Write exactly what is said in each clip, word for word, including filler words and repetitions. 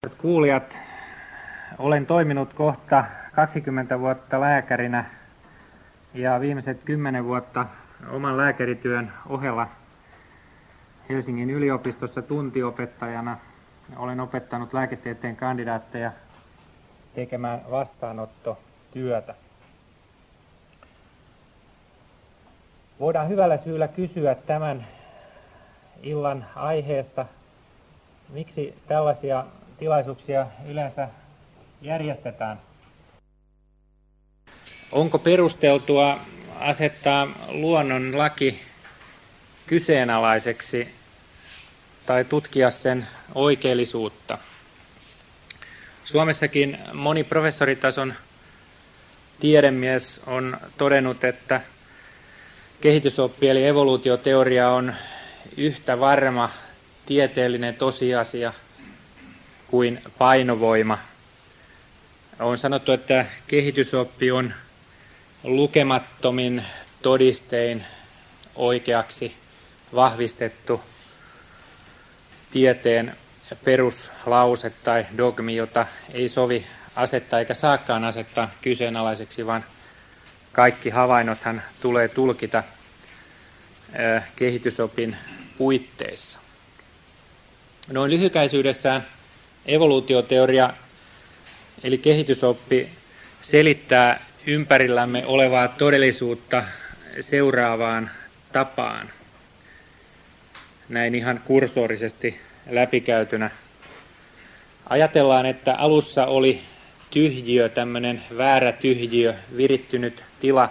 Hyvät kuulijat, olen toiminut kohta kaksikymmentä vuotta lääkärinä ja viimeiset kymmenen vuotta oman lääkärityön ohella Helsingin yliopistossa tuntiopettajana. Olen opettanut lääketieteen kandidaatteja tekemään vastaanottotyötä. Voidaan hyvällä syyllä kysyä tämän illan aiheesta, miksi tällaisia tilaisuuksia yleensä järjestetään. Onko perusteltua asettaa luonnonlaki kyseenalaiseksi tai tutkia sen oikeellisuutta? Suomessakin moni professoritason tiedemies on todennut, että kehitysoppi eli evoluutioteoria on yhtä varma tieteellinen tosiasia kuin painovoima. On sanottu, että kehitysoppi on lukemattomin todistein oikeaksi vahvistettu tieteen peruslause tai dogmi, jota ei sovi asettaa eikä saakaan asettaa kyseenalaiseksi, vaan kaikki havainnothan tulee tulkita kehitysopin puitteissa. Noin lyhykäisyydessään evoluutioteoria eli kehitysoppi selittää ympärillämme olevaa todellisuutta seuraavaan tapaan. Näin ihan kursorisesti läpikäytynä. Ajatellaan, että alussa oli tyhjiö, tämmöinen väärä tyhjiö, virittynyt tila,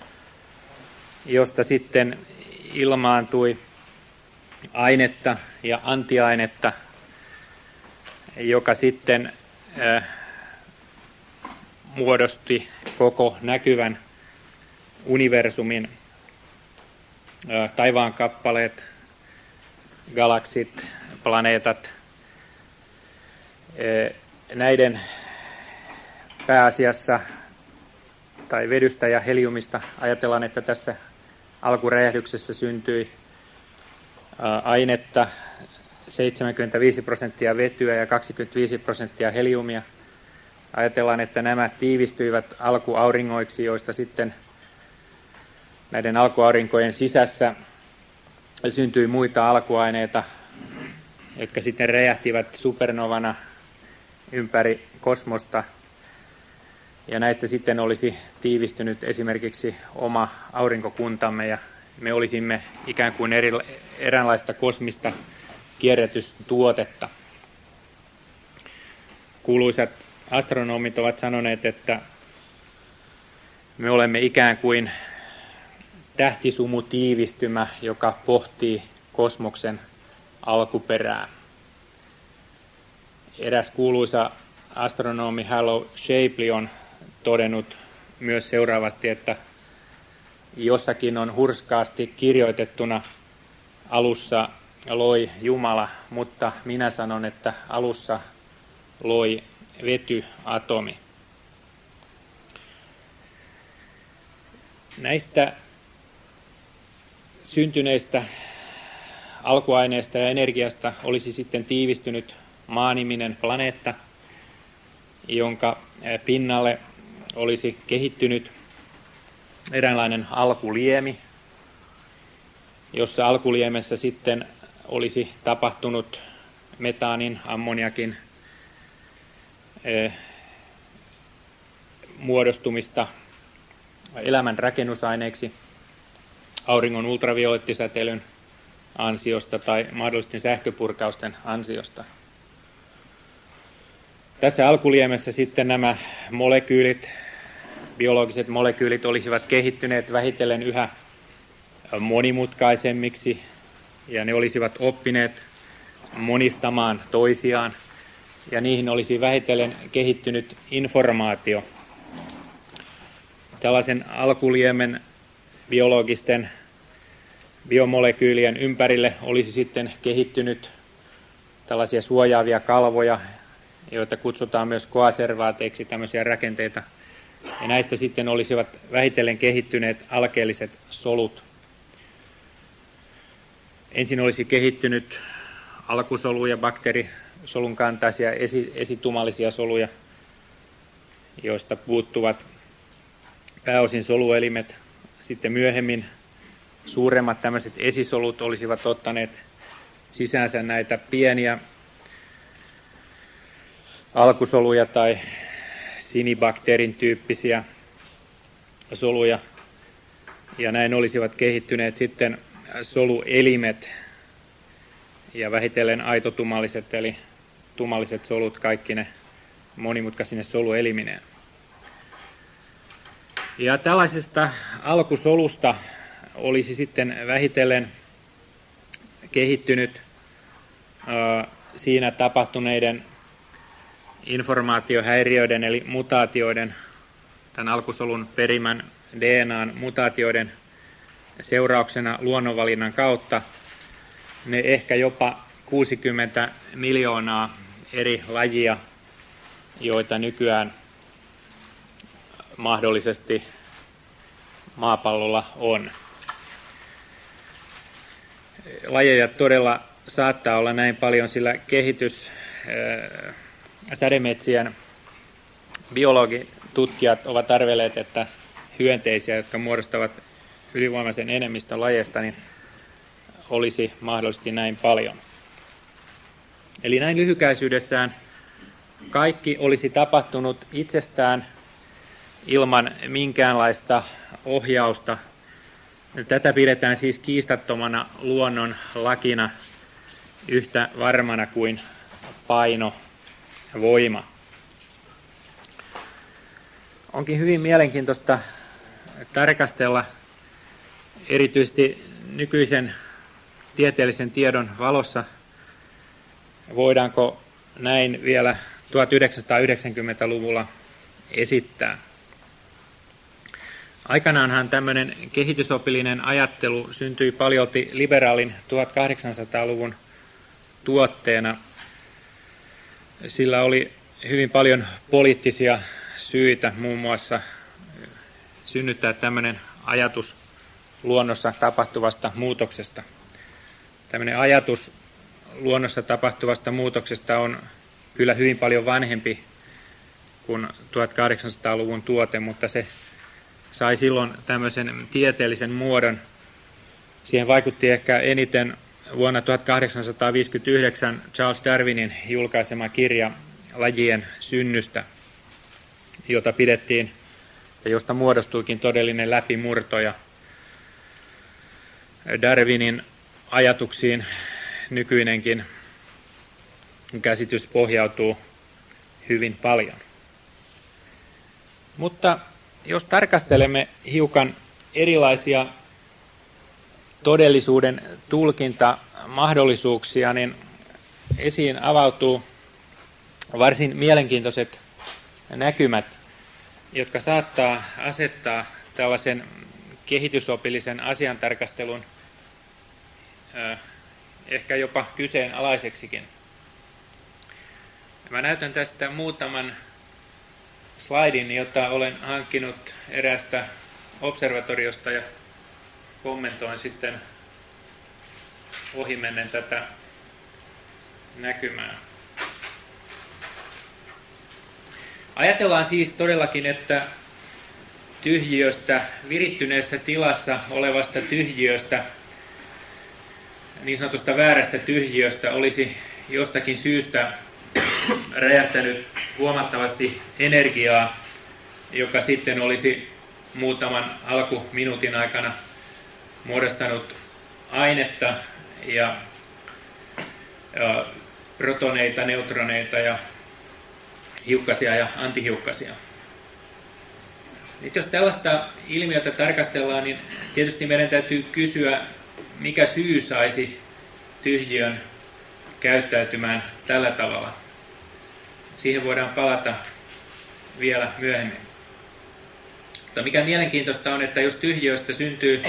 josta sitten ilmaantui ainetta ja antiainetta, joka sitten äh, muodosti koko näkyvän universumin, äh, taivaankappaleet, galaksit, planeetat. Äh, näiden pääasiassa tai vedystä ja heliumista ajatellaan, että tässä alkuräjähdyksessä syntyi äh, ainetta, seitsemänkymmentäviisi prosenttia vetyä ja kaksikymmentäviisi prosenttia heliumia. Ajatellaan, että nämä tiivistyivät alkuauringoiksi, joista sitten näiden alkuaurinkojen sisässä syntyi muita alkuaineita, jotka sitten räjähtivät supernovana ympäri kosmosta. Ja näistä sitten olisi tiivistynyt esimerkiksi oma aurinkokuntamme ja me olisimme ikään kuin eri, eräänlaista kosmista kierrätystuotetta. Kuuluisat astronomit ovat sanoneet, että me olemme ikään kuin tähtisumutiivistymä, joka pohtii kosmoksen alkuperää. Eräs kuuluisa astronomi Halley Shapley on todennut myös seuraavasti, että jossakin on hurskaasti kirjoitettuna alussa loi Jumala, mutta minä sanon, että alussa loi vetyatomi. Näistä syntyneistä alkuaineista ja energiasta olisi sitten tiivistynyt Maa-niminen planeetta, jonka pinnalle olisi kehittynyt eräänlainen alkuliemi, jossa alkuliemessä sitten olisi tapahtunut metaanin, ammoniakin eh, muodostumista elämän rakennusaineeksi auringon ultraviolettisäteilyn ansiosta tai mahdollisten sähköpurkausten ansiosta. Tässä alkuliemessä sitten nämä molekyylit, biologiset molekyylit olisivat kehittyneet vähitellen yhä monimutkaisemmiksi ja ne olisivat oppineet monistamaan toisiaan ja niihin olisi vähitellen kehittynyt informaatio. Tällaisen alkuliemen biologisten biomolekyylien ympärille olisi sitten kehittynyt tällaisia suojaavia kalvoja, joita kutsutaan myös koaservaateiksi, tämmöisiä rakenteita. Ja näistä sitten olisivat vähitellen kehittyneet alkeelliset solut. Ensin olisi kehittynyt alkusolu- ja bakteeri, solun kantaisia esi, esitumallisia soluja, joista puuttuvat pääosin soluelimet. Sitten myöhemmin suuremmat tämmöiset esisolut olisivat ottaneet sisäänsä näitä pieniä alkusoluja tai sinibakteerin tyyppisiä soluja, ja näin olisivat kehittyneet sitten soluelimet ja vähitellen aitotumalliset eli tumalliset solut kaikki ne monimutkaisine soluelimineen. Ja tällaisesta alkusolusta olisi sitten vähitellen kehittynyt ö, siinä tapahtuneiden informaatiohäiriöiden eli mutaatioiden, tämän alkusolun perimän D N A:n mutaatioiden seurauksena luonnonvalinnan kautta ne ehkä jopa kuusikymmentä miljoonaa eri lajia, joita nykyään mahdollisesti maapallolla on. Lajeja todella saattaa olla näin paljon, sillä kehitys ää, sädemetsien biologitutkijat ovat arvelleet, että hyönteisiä, jotka muodostavat ylivoimaisen enemmistön lajeista, niin olisi mahdollisesti näin paljon. Eli näin lyhykäisyydessään kaikki olisi tapahtunut itsestään ilman minkäänlaista ohjausta. Tätä pidetään siis kiistattomana luonnon lakina, yhtä varmana kuin paino ja voima. Onkin hyvin mielenkiintoista tarkastella erityisesti nykyisen tieteellisen tiedon valossa, voidaanko näin vielä tuhatyhdeksänsataayhdeksänkymmentäluvulla esittää. Aikanaanhan tämmöinen kehitysopillinen ajattelu syntyi paljolti liberaalin tuhatkahdeksansataaluvun tuotteena. Sillä oli hyvin paljon poliittisia syitä, muun muassa synnyttää tämmöinen ajatus luonnossa tapahtuvasta muutoksesta. Tämmöinen ajatus luonnossa tapahtuvasta muutoksesta on kyllä hyvin paljon vanhempi kuin tuhatkahdeksansataaluvun tuote, mutta se sai silloin tämmöisen tieteellisen muodon. Siihen vaikutti ehkä eniten vuonna tuhatkahdeksansataaviisikymmentäyhdeksän Charles Darwinin julkaisema kirja Lajien synnystä, jota pidettiin ja josta muodostuikin todellinen läpimurto, ja Darwinin ajatuksiin nykyinenkin käsitys pohjautuu hyvin paljon. Mutta jos tarkastelemme hiukan erilaisia todellisuuden tulkintamahdollisuuksia, niin esiin avautuu varsin mielenkiintoiset näkymät, jotka saattaa asettaa tällaisen kehitysopillisen asiantarkastelun äh, ehkä jopa kyseenalaiseksikin. Mä näytän tästä muutaman slaidin, jota olen hankkinut eräästä observatoriosta, ja kommentoin sitten ohimennen tätä näkymää. Ajatellaan siis todellakin, että tyhjiöstä, virittyneessä tilassa olevasta tyhjiöstä, niin sanotusta väärästä tyhjiöstä, olisi jostakin syystä räjähtänyt huomattavasti energiaa, joka sitten olisi muutaman alkuminuutin aikana muodostanut ainetta ja, ja protoneita, neutroneita ja hiukkasia ja antihiukkasia. Nyt jos tällaista ilmiötä tarkastellaan, niin tietysti meidän täytyy kysyä, mikä syy saisi tyhjiön käyttäytymään tällä tavalla. Siihen voidaan palata vielä myöhemmin. Mutta mikä mielenkiintoista on, että jos tyhjiöstä syntyy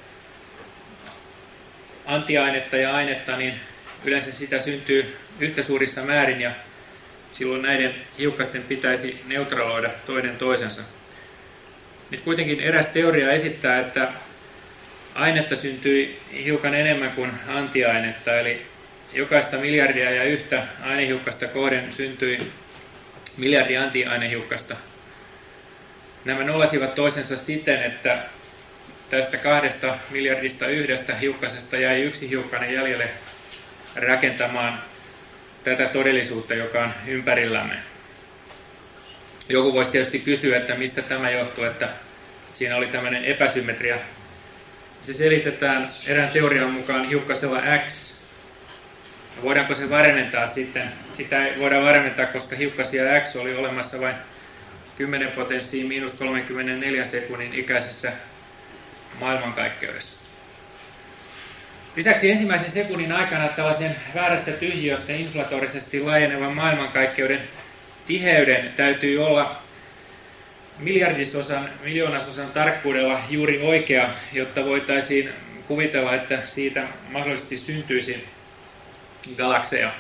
antiainetta ja ainetta, niin yleensä sitä syntyy yhtä suurissa määrin, ja silloin näiden hiukkasten pitäisi neutraloida toinen toisensa. Nyt kuitenkin eräs teoria esittää, että ainetta syntyi hiukan enemmän kuin antiainetta, eli jokaista miljardia ja yhtä ainehiukkasta kohden syntyi miljardi antiainehiukkasta. Nämä nollasivat toisensa siten, että tästä kahdesta miljardista yhdestä hiukkasesta jäi yksi hiukkanen jäljelle rakentamaan tätä todellisuutta, joka on ympärillämme. Joku voisi tietysti kysyä, että mistä tämä johtuu, että siinä oli tämmöinen epäsymmetria. Se selitetään erään teorian mukaan hiukkasella X. Voidaanko se varmentaa sitten? Sitä ei voida varmentaa, koska hiukkasia X oli olemassa vain kymmenen potenssiin miinus kolmekymmentäneljä sekunnin ikäisessä maailmankaikkeudessa. Lisäksi ensimmäisen sekunnin aikana tällaisen väärästä tyhjiöstä inflatorisesti laajenevan maailmankaikkeuden tiheyden täytyy olla miljardisosan, miljoonasosan tarkkuudella juuri oikea, jotta voitaisiin kuvitella, että siitä mahdollisesti syntyisi galakseja.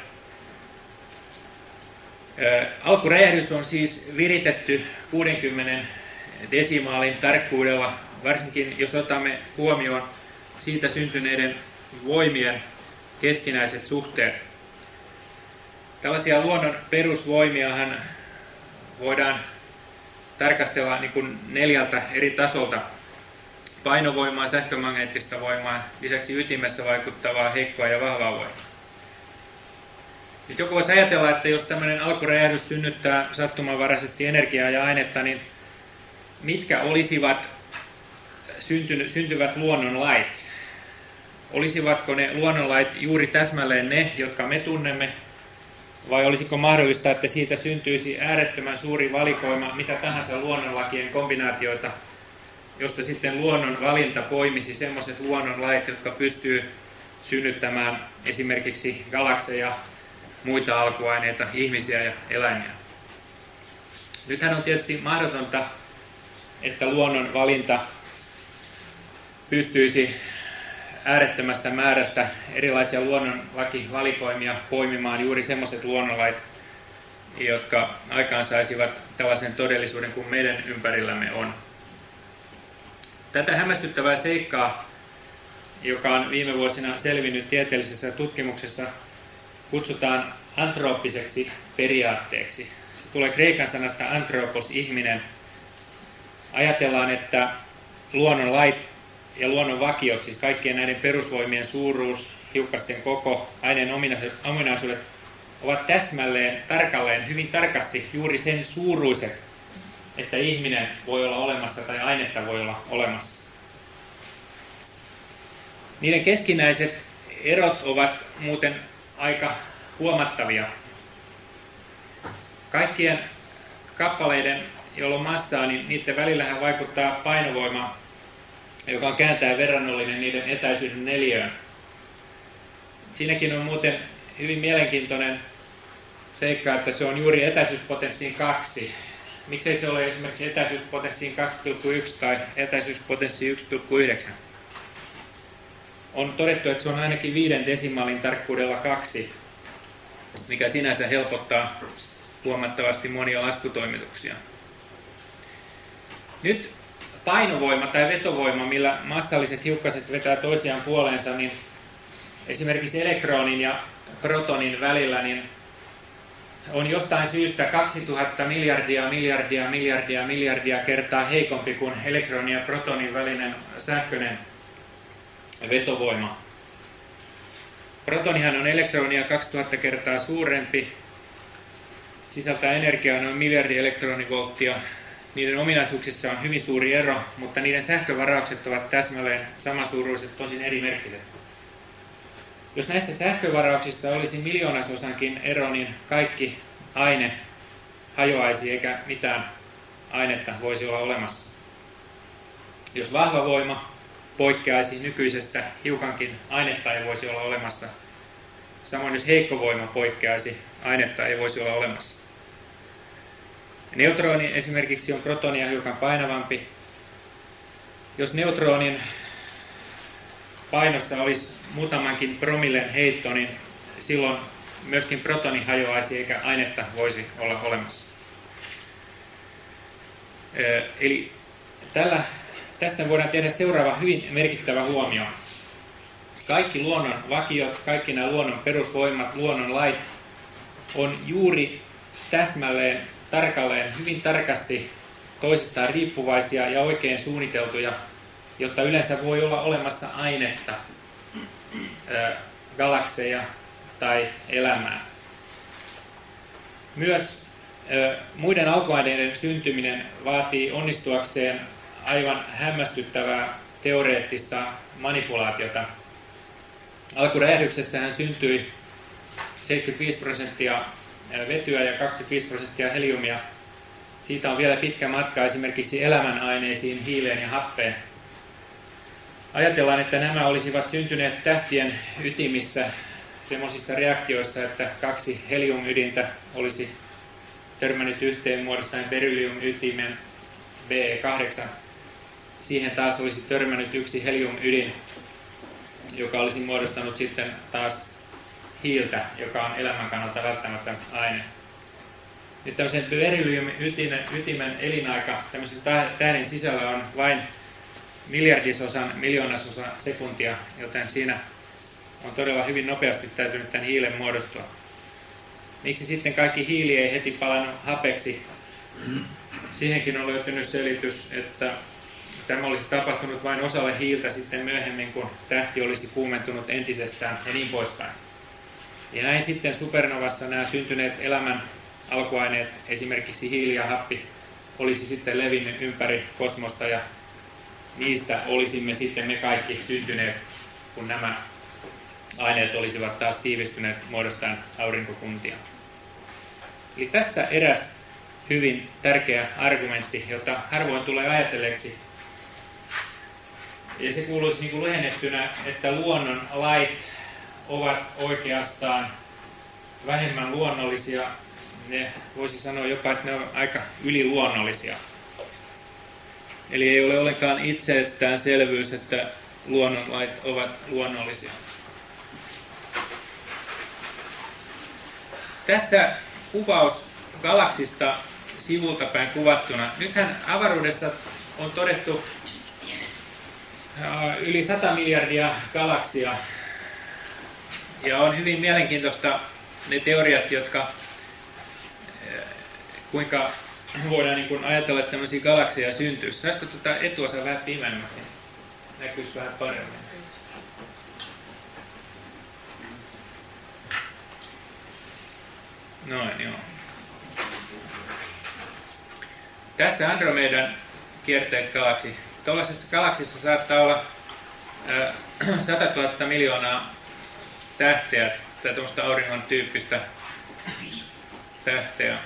Alkuräjähdys on siis viritetty kuudenkymmenen desimaalin tarkkuudella, varsinkin jos otamme huomioon siitä syntyneiden voimien keskinäiset suhteet. Tällaisia luonnon perusvoimiahan voidaan tarkastella niin kuin neljältä eri tasolta. Painovoimaa, sähkömagneettista voimaa, lisäksi ytimessä vaikuttavaa heikkoa ja vahvaa voimaa. Nyt joku voisi ajatella, että jos tämmöinen alkuräjähdys synnyttää sattumanvaraisesti energiaa ja ainetta, niin mitkä olisivat syntynyt, syntyvät luonnonlait? Olisivatko ne luonnonlait juuri täsmälleen ne, jotka me tunnemme, vai olisiko mahdollista, että siitä syntyisi äärettömän suuri valikoima mitä tahansa luonnonlakien kombinaatioita, josta sitten luonnon valinta poimisi semmoiset luonnonlait, jotka pystyy synnyttämään esimerkiksi galakseja, muita alkuaineita, ihmisiä ja eläimiä. Nythän on tietysti mahdotonta, että luonnon valinta pystyisi äärettömästä määrästä erilaisia luonnonlakivalikoimia poimimaan juuri semmoiset luonnonlait, jotka aikaansaisivat tällaisen todellisuuden kuin meidän ympärillämme on. Tätä hämmästyttävää seikkaa, joka on viime vuosina selvinnyt tieteellisessä tutkimuksessa, kutsutaan antrooppiseksi periaatteeksi. Se tulee kreikan sanasta antropos, ihminen. Ajatellaan, että luonnonlait ja luonnon vakiot, siis kaikkien näiden perusvoimien suuruus, hiukkasten koko, aineen ominaisuudet, ovat täsmälleen, tarkalleen, hyvin tarkasti juuri sen suuruiset, että ihminen voi olla olemassa tai ainetta voi olla olemassa. Niiden keskinäiset erot ovat muuten aika huomattavia. Kaikkien kappaleiden, joilla on massaa, niin niiden välillähän vaikuttaa painovoima, joka on kääntäen verrannollinen niiden etäisyyden neliöön. Siinäkin on muuten hyvin mielenkiintoinen seikka, että se on juuri etäisyyspotenssiin kaksi. Miksei se ole esimerkiksi etäisyyspotenssiin kaksi pilkku yksi tai etäisyyspotenssiin yksi pilkku yhdeksän? On todettu, että se on ainakin viiden desimaalin tarkkuudella kaksi, mikä sinänsä helpottaa huomattavasti monia laskutoimituksia. Nyt painovoima tai vetovoima, millä massalliset hiukkaset vetää toisiaan puoleensa, niin esimerkiksi elektronin ja protonin välillä niin on jostain syystä kaksituhatta miljardia, miljardia, miljardia, miljardia kertaa heikompi kuin elektronin ja protonin välinen sähköinen vetovoima. Protonihan on elektronia kaksituhatta kertaa suurempi, sisältää energiaa noin miljardi elektronivolttia. Niiden ominaisuuksissa on hyvin suuri ero, mutta niiden sähkövaraukset ovat täsmälleen samansuuruiset, tosin erimerkkiset. Jos näissä sähkövarauksissa olisi miljoonasosankin ero, niin kaikki aine hajoaisi eikä mitään ainetta voisi olla olemassa. Jos vahva voima poikkeaisi nykyisestä hiukankin, ainetta ei voisi olla olemassa. Samoin jos heikko voima poikkeaisi, ainetta ei voisi olla olemassa. Neutroni esimerkiksi on protonia hiukan painavampi. Jos neutronin painossa olisi muutamankin promillen heitto, niin silloin myöskin protoni hajoaisi eikä ainetta voisi olla olemassa. Eli tällä, tästä voidaan tehdä seuraava hyvin merkittävä huomio. kaikki luonnon vakiot, kaikki nämä luonnon perusvoimat, luonnon lait on juuri täsmälleen, tarkalleen, hyvin tarkasti toisistaan riippuvaisia ja oikein suunniteltuja, jotta yleensä voi olla olemassa ainetta, galakseja tai elämää. Myös muiden alkuaineiden syntyminen vaatii onnistuakseen aivan hämmästyttävää teoreettista manipulaatiota. Alkuräjähdyksessähän syntyi seitsemänkymmentäviisi prosenttia vetyä ja kaksikymmentäviisi prosenttia heliumia. Siitä on vielä pitkä matka esimerkiksi elämänaineisiin, hiileen ja happeen. Ajatellaan, että nämä olisivat syntyneet tähtien ytimissä semmoisissa reaktioissa, että kaksi heliumydintä olisi törmännyt yhteen muodostaen berylliumytimen B E kahdeksan. Siihen taas olisi törmännyt yksi heliumydin, joka olisi muodostanut sitten taas hiiltä, joka on elämän kannalta välttämätön aine. Nyt tämmöisen berylliumytimen elinaika tämmöisen tähden sisällä on vain miljardisosan, miljoonasosa sekuntia, joten siinä on todella hyvin nopeasti täytynyt tämän hiilen muodostua. Miksi sitten kaikki hiili ei heti palannut hapeksi? Siihenkin on löytynyt selitys, että tämä olisi tapahtunut vain osalle hiiltä sitten myöhemmin, kun tähti olisi kuumentunut entisestään ja niin poispäin. Ja näin sitten supernovassa nämä syntyneet elämän alkuaineet, esimerkiksi hiili ja happi, olisi sitten levinnyt ympäri kosmosta ja niistä olisimme sitten me kaikki syntyneet, kun nämä aineet olisivat taas tiivistyneet muodostaen aurinkokuntia. Eli tässä eräs hyvin tärkeä argumentti, jota harvoin tulee ajatelleeksi. Ja se kuuluisi niin kuin lyhennettynä, että luonnon lait ovat oikeastaan vähemmän luonnollisia. Ne voisi sanoa jopa, että ne ovat aika yliluonnollisia. Eli ei ole ollenkaan itsestäänselvyys, että luonnonlait ovat luonnollisia. Tässä kuvaus galaksista sivulta päin kuvattuna. Nythän avaruudessa on todettu yli sata miljardia galaksia. Ja on hyvin mielenkiintoista ne teoriat, jotka kuinka voidaan niin kuin ajatella, että tämmöisiä galakseja syntyy. Saisiko tuota etuosaa vähän pimemmäksi? Näkyisi vähän paremmin. Noin, joo. Tässä Andromedan kierteisgalaksi. Tuollaisessa galaksissa saattaa olla äh, sata tuhatta miljoonaa tähteä, tai tuommoista auringon tyyppistä tähteä.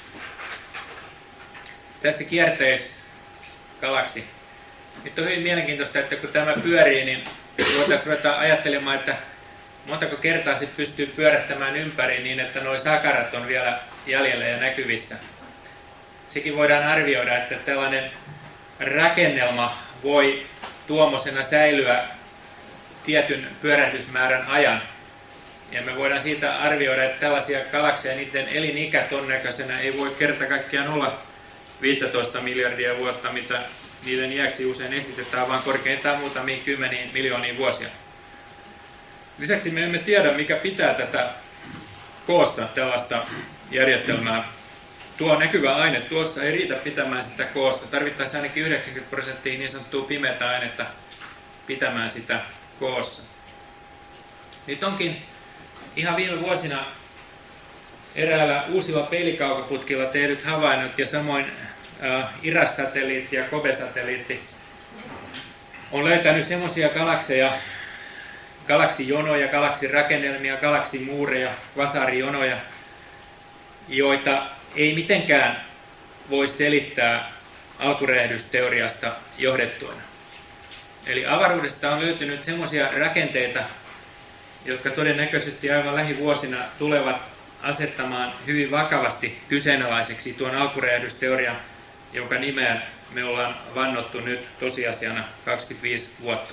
Tässä kierteisgalaksi. Nyt on hyvin mielenkiintoista, että kun tämä pyörii, niin voitaisiin ruveta ajattelemaan, että montako kertaa se pystyy pyörättämään ympäri niin, että nuo sakarat on vielä jäljellä ja näkyvissä. Sekin voidaan arvioida, että tällainen rakennelma voi tuommoisena säilyä tietyn pyörähdysmäärän ajan. Ja me voidaan siitä arvioida, että tällaisia galakseja, niiden elinikä ton näköisenä ei voi kerta kaikkiaan olla viisitoista miljardia vuotta, mitä niiden iäksi usein esitetään, vaan korkeintaan muutamiin kymmeniin miljooniin vuosia. Lisäksi me emme tiedä, mikä pitää tätä koossa tällaista järjestelmää. Tuo näkyvä aine tuossa ei riitä pitämään sitä koossa. Tarvittaisiin ainakin yhdeksänkymmentä prosenttia niin sanottua pimeätä ainetta pitämään sitä koossa. Nyt onkin ihan viime vuosina eräällä uusilla peilikaukoputkilla tehdyt havainnot ja samoin äh, IRAS-satelliitti ja COBE-satelliitti on löytänyt semmoisia galakseja, galaksijonoja, galaksirakennelmia, galaksimuureja, kvasarijonoja, joita ei mitenkään voi selittää alkuräjähdysteoriasta johdettuina. Eli avaruudesta on löytynyt semmoisia rakenteita, jotka todennäköisesti aivan lähivuosina tulevat asettamaan hyvin vakavasti kyseenalaiseksi tuon alkuräjähdysteorian, jonka nimeä me ollaan vannottu nyt tosiasiana kaksikymmentäviisi vuotta.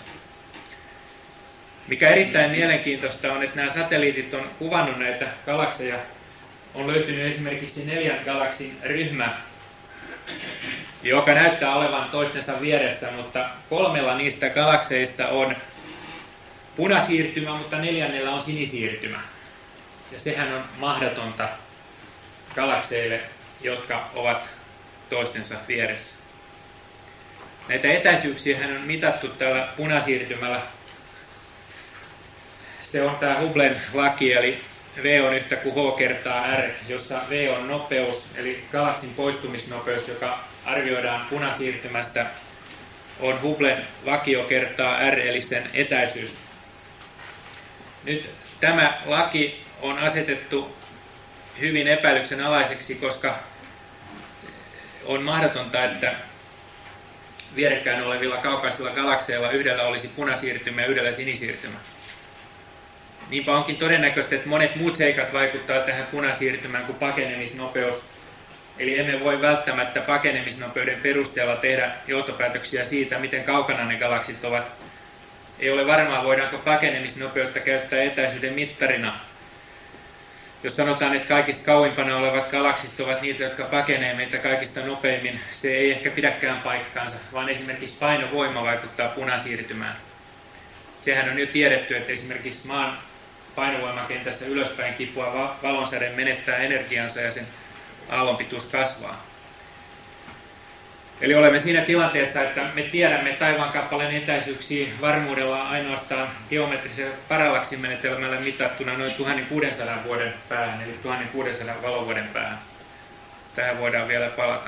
Mikä erittäin mielenkiintoista on, että nämä satelliitit on kuvannut näitä galakseja. On löytynyt esimerkiksi neljän galaksin ryhmä, joka näyttää olevan toistensa vieressä, mutta kolmella niistä galakseista on punasiirtymä, mutta neljännellä on sinisiirtymä. Ja sehän on mahdotonta galakseille, jotka ovat toistensa vieressä. Näitä etäisyyksiä on mitattu tällä punasiirtymällä. Se on tämä Hubblen laki, eli V on yhtä kuin H kertaa R, jossa V on nopeus, eli galaksin poistumisnopeus, joka arvioidaan punasiirtymästä, on Hubblen vakio kertaa R, eli sen etäisyys. Nyt tämä laki on asetettu hyvin epäilyksen alaiseksi, koska on mahdotonta, että vierekkäin olevilla kaukaisilla galakseilla yhdellä olisi punasiirtymä ja yhdellä sinisiirtymä. Niinpä onkin todennäköistä, että monet muut seikat vaikuttavat tähän punasiirtymään kuin pakenemisnopeus. Eli emme voi välttämättä pakenemisnopeuden perusteella tehdä johtopäätöksiä siitä, miten kaukana ne galaksit ovat. Ei ole varmaa, voidaanko pakenemisnopeutta käyttää etäisyyden mittarina. Jos sanotaan, että kaikista kauimpana olevat galaksit ovat niitä, jotka pakenee meitä kaikista nopeimmin, se ei ehkä pidäkään paikkaansa, vaan esimerkiksi painovoima vaikuttaa punasiirtymään. Sehän on jo tiedetty, että esimerkiksi maan painovoimakentässä ylöspäin kipua valonsäde menettää energiansa ja sen aallonpituus kasvaa. Eli olemme siinä tilanteessa, että me tiedämme taivaankappaleen etäisyyksiä varmuudella ainoastaan geometrisella parallaksimenetelmällä mitattuna noin tuhatkuusisataa vuoden päähän, eli tuhatkuusisataa valovuoden päähän. Tähän voidaan vielä palata.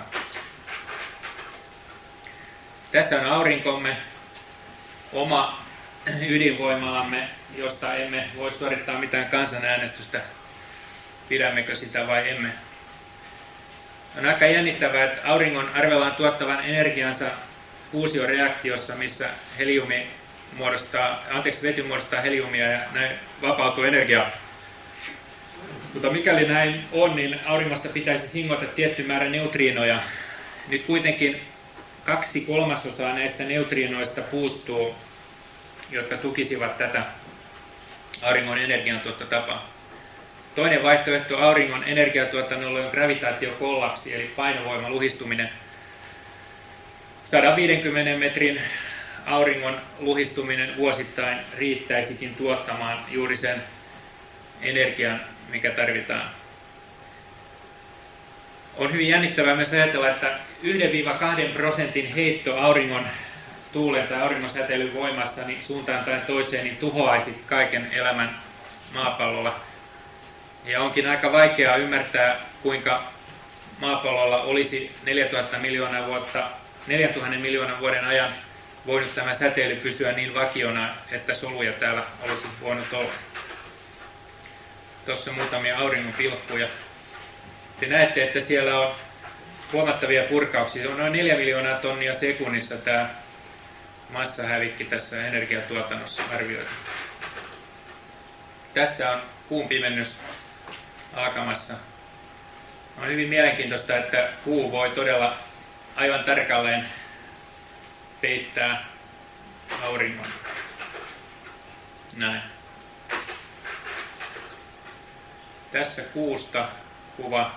Tässä on aurinkomme, oma ydinvoimalamme, josta emme voi suorittaa mitään kansanäänestystä, pidämmekö sitä vai emme. On aika jännittävää, että auringon arvellaan tuottavan energiansa fuusioreaktiossa, missä heliumi muodostaa, anteeksi, vety muodostaa heliumia ja näin vapautuu energiaa. Mutta mikäli näin on, niin auringosta pitäisi singota tietty määrä neutriinoja. Nyt kuitenkin kaksi kolmasosaa näistä neutriinoista puuttuu, jotka tukisivat tätä auringon energiantuottotapaa. Toinen vaihtoehto auringon energiatuotannolle on gravitaatiokollapsi, eli painovoiman luhistuminen. sata viisikymmentä metrin auringon luhistuminen vuosittain riittäisikin tuottamaan juuri sen energian, mikä tarvitaan. On hyvin jännittävää myös ajatella, että yhdestä kahteen prosentin heitto auringon tuulen tai auringonsäteilyn voimassa niin suuntaan tai toiseen niin tuhoaisi kaiken elämän maapallolla. Ja onkin aika vaikeaa ymmärtää, kuinka maapallolla olisi neljätuhatta miljoonaa vuotta, neljätuhatta miljoonan vuoden ajan voinut tämä säteily pysyä niin vakiona, että soluja täällä olisi voinut olla. Tuossa muutamia auringon pilkkuja. Te näette, että siellä on huomattavia purkauksia. Se on noin neljä miljoonaa tonnia sekunnissa tämä massahävikki tässä energiatuotannossa arvioitu. Tässä on kuun pimennys alkamassa. On hyvin mielenkiintoista, että kuu voi todella aivan tarkalleen peittää auringon. Näin. Tässä kuusta kuva.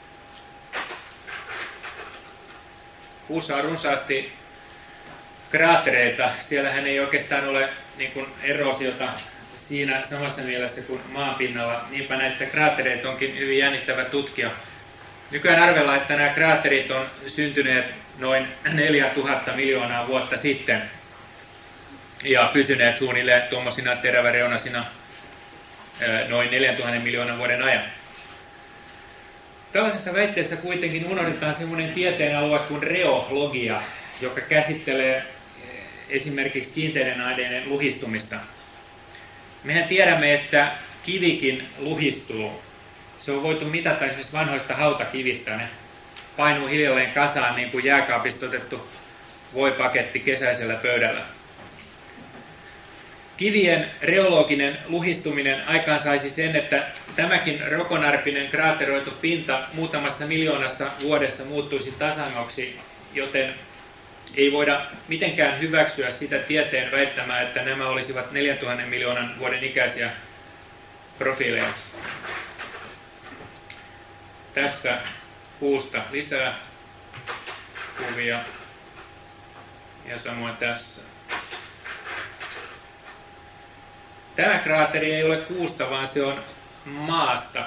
Kuussa on runsaasti kraattereita. Siellähän ei oikeastaan ole niin kuin eroosiota siinä samassa mielessä kuin maanpinnalla. Niinpä näitä kraattereita onkin hyvin jännittävä tutkia. Nykyään arvellaan, että nämä kraatterit on syntyneet noin neljätuhatta miljoonaa vuotta sitten ja pysyneet suunnilleen tuommoisina teräväreunasina noin neljätuhatta miljoonan vuoden ajan. Tällaisessa väitteessä kuitenkin unohdetaan sellainen tieteenalue kuin reologia, joka käsittelee esimerkiksi kiinteiden aineiden luhistumista. Mehän tiedämme, että kivikin luhistuu. Se on voitu mitata esimerkiksi vanhoista hautakivistä. Ne painuu hiljalleen kasaan niin kuin jääkaapista otettu voipaketti kesäisellä pöydällä. Kivien reologinen luhistuminen aikaansaisi sen, että tämäkin rokonarpinen kraateroitu pinta muutamassa miljoonassa vuodessa muuttuisi tasangoksi, joten ei voida mitenkään hyväksyä sitä tieteen väittämää, että nämä olisivat neljätuhatta miljoonan vuoden ikäisiä profiileja. Tässä kuusta lisää kuvia ja samoin tässä. Tämä kraateri ei ole kuusta, vaan se on maasta.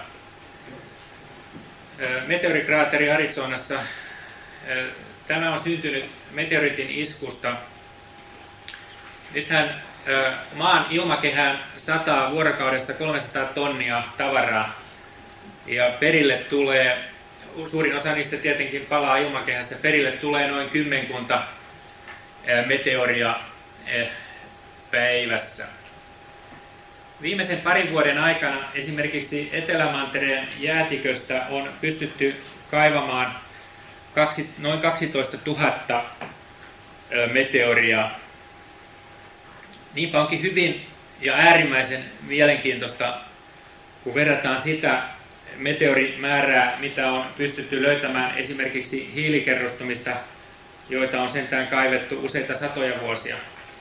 Meteorikraateri Arizonassa. Tämä on syntynyt meteoriitin iskusta. Nythän maan ilmakehään sataa vuorokaudessa kolmesataa tonnia tavaraa. Ja perille tulee, suurin osa niistä tietenkin palaa ilmakehässä, perille tulee noin kymmenkunta meteoria päivässä. Viimeisen parin vuoden aikana esimerkiksi Etelämantereen jäätiköstä on pystytty kaivamaan kaksi, noin kaksitoista tuhatta meteoria. Niinpä onkin hyvin ja äärimmäisen mielenkiintoista, kun verrataan sitä meteorimäärää, mitä on pystytty löytämään esimerkiksi hiilikerrostumista, joita on sentään kaivettu useita satoja vuosia.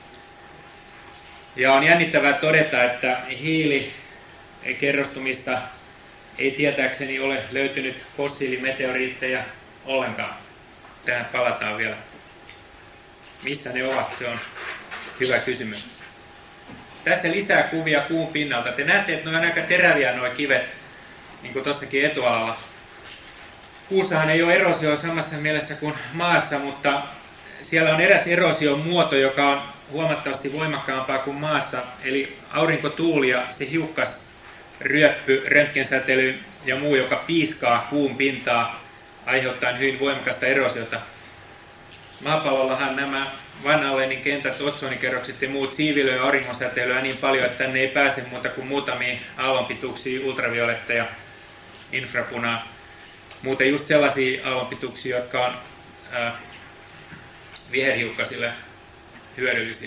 Ja on jännittävää todeta, että hiilikerrostumista ei tietääkseni ole löytynyt fossiilimeteoriitteja ollenkaan. Tähän palataan vielä. Missä ne ovat? Se on hyvä kysymys. Tässä lisää kuvia kuun pinnalta. Te näette, että ne on aika teräviä nuo kivet, niin kuin tuossakin etualalla. Kuussahan ei ole erosio samassa mielessä kuin maassa, mutta siellä on eräs erosion muoto, joka on huomattavasti voimakkaampaa kuin maassa, eli aurinkotuuli ja se hiukkas, ryöppy, röntgensäteily ja muu, joka piiskaa kuun pintaa aiheuttaen hyvin voimakasta erosiota. Maapallollahan nämä Van Allenin kentät, otsonikerrokset ja muut siivilöi auringonsäteilyä niin paljon, että tänne ei pääse muuta kuin muutamiin aallonpituuksiin ultravioletteja ja infrapunaa. Muuten just sellaisia aallonpituuksia, jotka on äh, viherhiukkasille hyödyllisiä.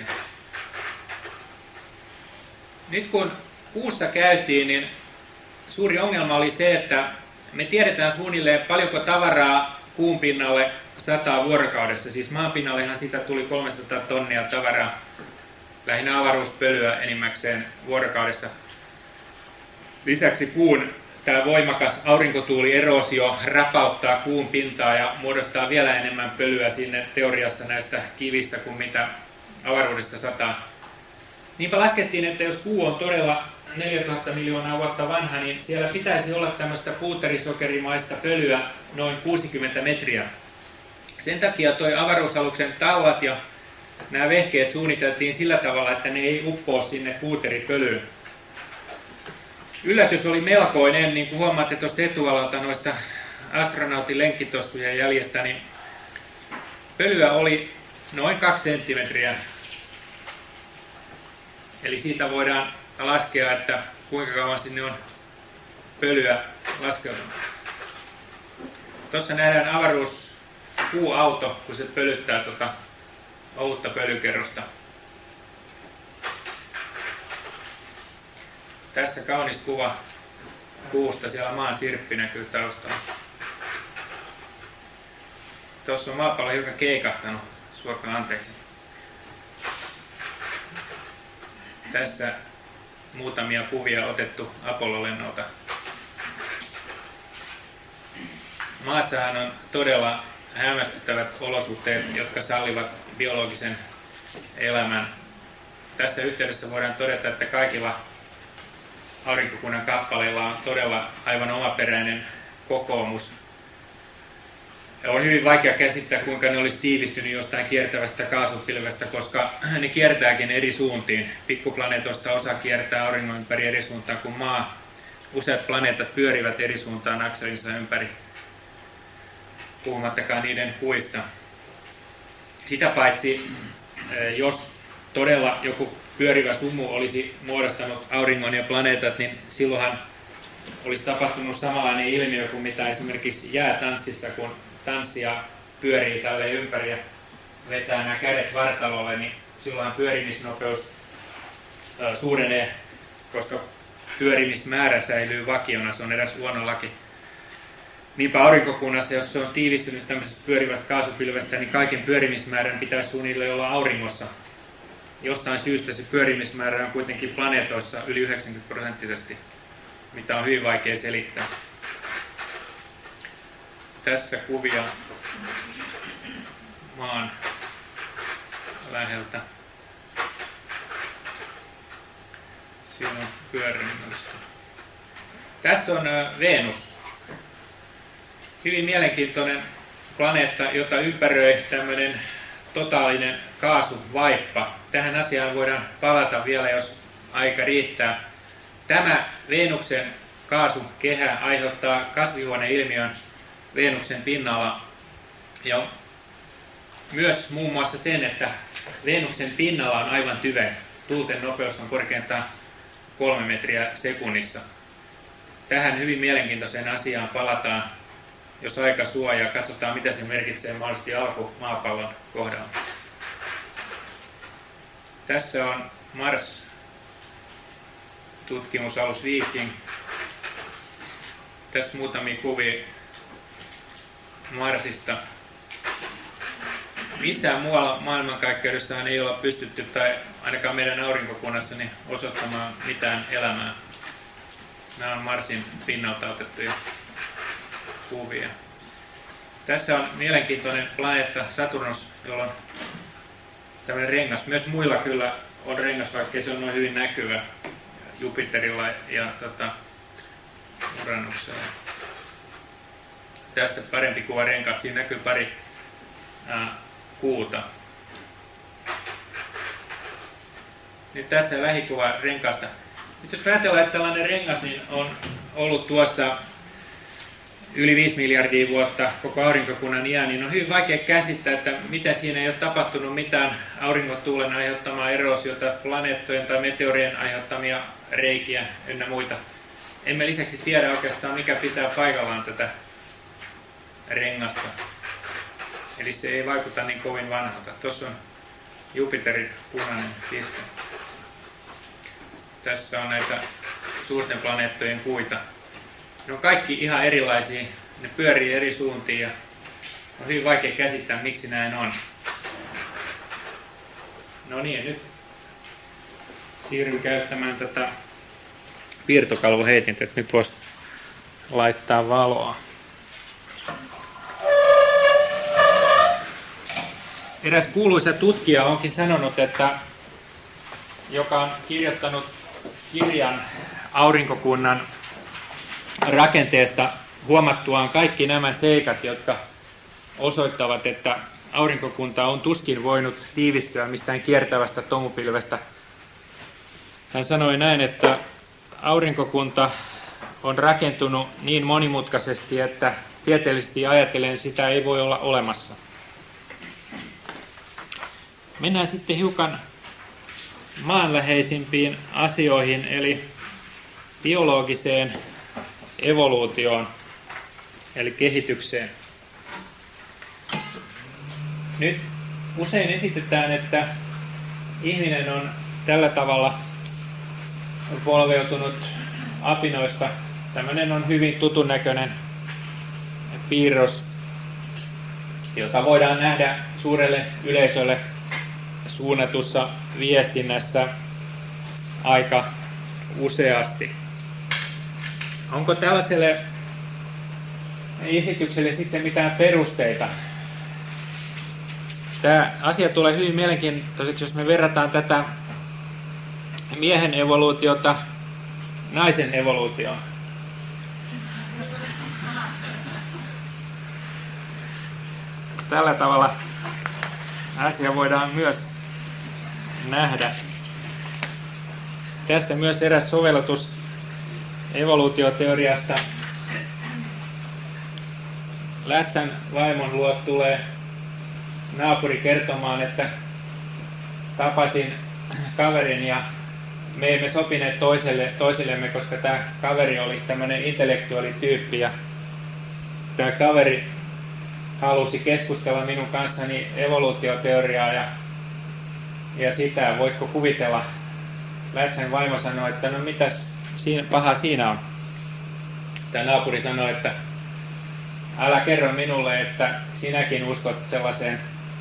Nyt kun kuussa käytiin, niin suuri ongelma oli se, että me tiedetään suunnilleen paljonko tavaraa kuun pinnalle sataa vuorokaudessa. Siis maan pinnallehan sitä tuli kolmesataa tonnia tavaraa, lähinnä avaruuspölyä enimmäkseen vuorokaudessa. Lisäksi kuun tämä voimakas aurinkotuulierosio rapauttaa kuun pintaa ja muodostaa vielä enemmän pölyä sinne teoriassa näistä kivistä kuin mitä avaruudesta sataa. Niinpä laskettiin, että jos kuu on todella neljätuhatta miljoonaa vuotta vanha, niin siellä pitäisi olla tämmöistä puuterisokerimaista pölyä noin kuusikymmentä metriä. Sen takia toi avaruusaluksen taulat ja nämä vehkeet suunniteltiin sillä tavalla, että ne ei uppoa sinne puuteripölyyn. Yllätys oli melkoinen, niin kuin huomaatte tuosta etualalta noista astronautin lenkkitossujen jäljestä, niin pölyä oli noin kaksi senttimetriä. Eli siitä voidaan laskea, että kuinka kauan sinne on pölyä laskeutunut. Tuossa nähdään avaruuskuuauto, kun se pölyttää tuota ohutta pölykerrosta. Tässä kaunis kuva kuusta, siellä maan sirppi näkyy taustalla. Tuossa on maapallo hiukan keikahtanut, suokaa anteeksi. Tässä muutamia kuvia otettu Apollo-lennolta. Maassahan on todella hämmästyttävät olosuhteet, jotka sallivat biologisen elämän. Tässä yhteydessä voidaan todeta, että kaikilla aurinkokunnan kappaleilla on todella aivan omaperäinen kokoomus. On hyvin vaikea käsittää, kuinka ne olisi tiivistynyt jostain kiertävästä kaasupilvestä, koska ne kiertääkin eri suuntiin. Pikkuplaneetoista osa kiertää auringon ympäri eri suuntaan kuin maa. Useat planeetat pyörivät eri suuntaan akselinsa ympäri, puhumattakaan niiden kuista. Sitä paitsi, jos todella joku pyörivä sumu olisi muodostanut auringon ja planeetat, niin silloinhan olisi tapahtunut samanlainen ilmiö kuin mitä esimerkiksi jäätanssissa, kun tanssia pyörii tälle ympäri ja vetää nämä kädet vartalolle, niin silloin pyörimisnopeus suurenee, koska pyörimismäärä säilyy vakiona, se on eräs luonnonlaki. Niinpä aurinkokunnassa, jos se on tiivistynyt tämmöisestä pyörivästä kaasupilvestä, niin kaiken pyörimismäärän pitäisi suunnilleen olla auringossa. Jostain syystä se pyörimismäärä on kuitenkin planeetoissa yli yhdeksänkymmentä prosenttisesti, mitä on hyvin vaikea selittää. Tässä kuvia maan läheltä. Siinä on pyörimusta. Tässä on Venus. Hyvin mielenkiintoinen planeetta, jota ympäröi tämmöinen totaalinen kaasuvaippa. Tähän asiaan voidaan palata vielä, jos aika riittää. Tämä Venuksen kaasukehä aiheuttaa kasvihuoneilmiön Venuksen pinnalla ja myös muun muassa sen, että Venuksen pinnalla on aivan tyve. Tuulten nopeus on korkeintaan kolme metriä sekunnissa. Tähän hyvin mielenkiintoiseen asiaan palataan, jos aika suo, ja katsotaan, mitä se merkitsee mahdollisesti alkumaapallon kohdalla. Tässä on Mars-tutkimusalus Viking. Tässä muutamia kuvia Marsista. Missään muualla maailmankaikkeudessahan ei olla pystytty, tai ainakaan meidän aurinkokunnassani, osoittamaan mitään elämää. Nämä on Marsin pinnalta otettuja kuvia. Tässä on mielenkiintoinen planeetta Saturnus, jolla on tämmöinen rengas. Myös muilla kyllä on rengas, vaikkei se on noin hyvin näkyvä Jupiterilla ja tota, Uranuksella. Tässä parempi kuva renkaasta. Siinä näkyy pari ää, kuuta. Nyt tässä lähikuva renkaasta. Nyt jos ajatellaan, että tällainen rengas niin on ollut tuossa yli viisi miljardia vuotta koko aurinkokunnan iän, niin on hyvin vaikea käsittää, että mitä siinä ei ole tapahtunut mitään aurinkotuulen aiheuttamaa eroosiota, planeettojen tai meteorien aiheuttamia reikiä ynnä muita. Emme lisäksi tiedä oikeastaan, mikä pitää paikallaan tätä rengasta. Eli se ei vaikuta niin kovin vanhalta. Tuossa on Jupiterin punainen piste. Tässä on näitä suurten planeettojen kuita. Ne on kaikki ihan erilaisia. Ne pyörii eri suuntiin ja on hyvin vaikea käsittää, miksi näin on. No niin, nyt siirryn käyttämään tätä piirtokalvoheitintä, että nyt voisi laittaa valoa. Eräs kuuluisa tutkija onkin sanonut, että joka on kirjoittanut kirjan aurinkokunnan rakenteesta huomattuaan kaikki nämä seikat, jotka osoittavat, että aurinkokunta on tuskin voinut tiivistyä mistään kiertävästä tomupilvestä. Hän sanoi näin, että aurinkokunta on rakentunut niin monimutkaisesti, että tieteellisesti ajatellen sitä ei voi olla olemassa. Mennään sitten hiukan maanläheisimpiin asioihin, eli biologiseen evoluutioon, eli kehitykseen. Nyt usein esitetään, että ihminen on tällä tavalla polveutunut apinoista. Tämmöinen on hyvin tutun näköinen piirros, jota voidaan nähdä suurelle yleisölle suunnatussa viestinnässä aika useasti. Onko tällaiselle esitykselle sitten mitään perusteita? Tämä asia tulee hyvin mielenkiintoiseksi, jos me verrataan tätä miehen evoluutiota naisen evoluutioon. Tällä tavalla asia voidaan myös nähdä. Tässä myös eräs sovellutus evoluutioteoriasta. Lätsän vaimon luo tulee naapuri kertomaan, että tapasin kaverin ja me emme sopineet toiselle, toisillemme, koska tämä kaveri oli tämmöinen intellektuaalityyppi ja tämä kaveri halusi keskustella minun kanssani evoluutioteoriaa ja, ja sitä, voitko kuvitella. Lätsän vaimo sanoi, että no mitäs siinä, paha siinä on. Tämä naapuri sanoi, että älä kerro minulle, että sinäkin uskot sellaiseen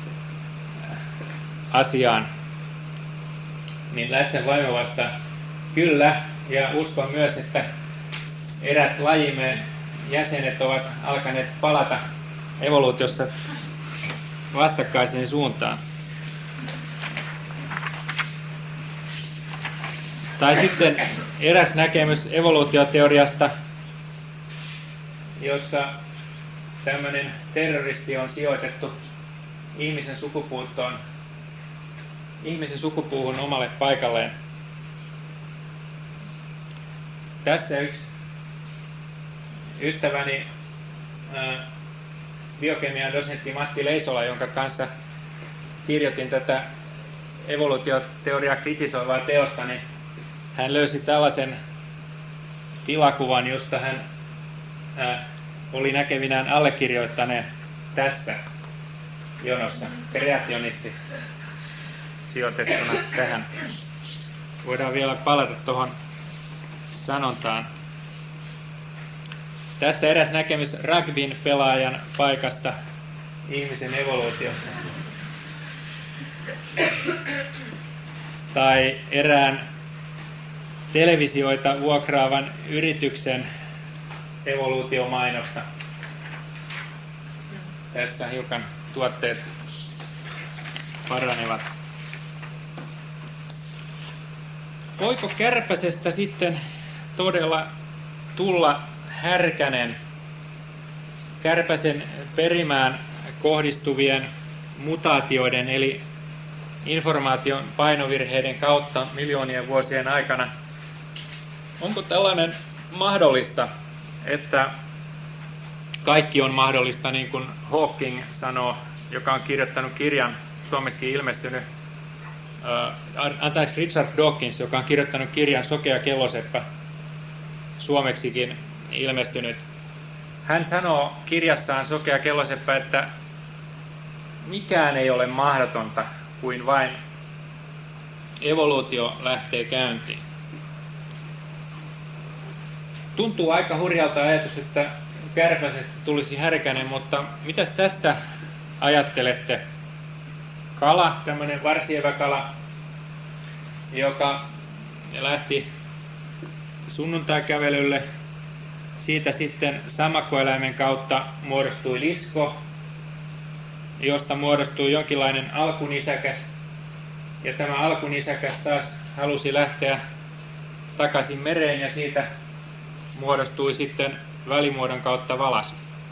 asiaan. Niin Lätsän vaimo vastaa, kyllä, ja uskon myös, että erät lajimme jäsenet ovat alkaneet palata evoluutiossa vastakkaiseen suuntaan. Tai sitten eräs näkemys evoluutioteoriasta, jossa tämmöinen terroristi on sijoitettu ihmisen sukupuuttoon, ihmisen sukupuuhun omalle paikalleen. Tässä yksi ystäväni, ää, biokemian dosentti Matti Leisola, jonka kanssa kirjoitin tätä evoluutioteoriaa kritisoivaa teosta, niin hän löysi tällaisen tilakuvan, josta hän ää, oli näkevinään allekirjoittaneen tässä jonossa, kreationisti sijoitettuna tähän. Voidaan vielä palata tuohon sanontaan. Tässä eräs näkemys rugbyn pelaajan paikasta ihmisen evoluutiossa. Tai erään televisioita vuokraavan yrityksen evoluutiomainosta. Tässä hiukan tuotteet paranevat. Voiko kärpäsestä sitten todella tulla härkänen kärpäsen perimään kohdistuvien mutaatioiden eli informaation painovirheiden kautta miljoonien vuosien aikana? Onko tällainen mahdollista, että kaikki on mahdollista, niin kuin Hawking sanoo, joka on kirjoittanut kirjan, suomeksikin ilmestynyt, äh, anteeksi, Richard Dawkins, joka on kirjoittanut kirjan Sokea kelloseppä, suomeksikin ilmestynyt. Hän sanoo kirjassaan Sokea kelloseppä, että mikään ei ole mahdotonta, kuin vain evoluutio lähtee käyntiin. Tuntuu aika hurjalta ajatus, että kärpäsestä tulisi härkänen, mutta mitäs tästä ajattelette? Kala, tämmöinen varsieväkala, joka lähti sunnuntaikävelylle. Siitä sitten sammakkoeläimen kautta muodostui lisko, josta muodostui jonkinlainen alkunisäkäs. Ja tämä alkunisäkäs taas halusi lähteä takaisin mereen ja siitä muodostui sitten välimuodon kautta valas.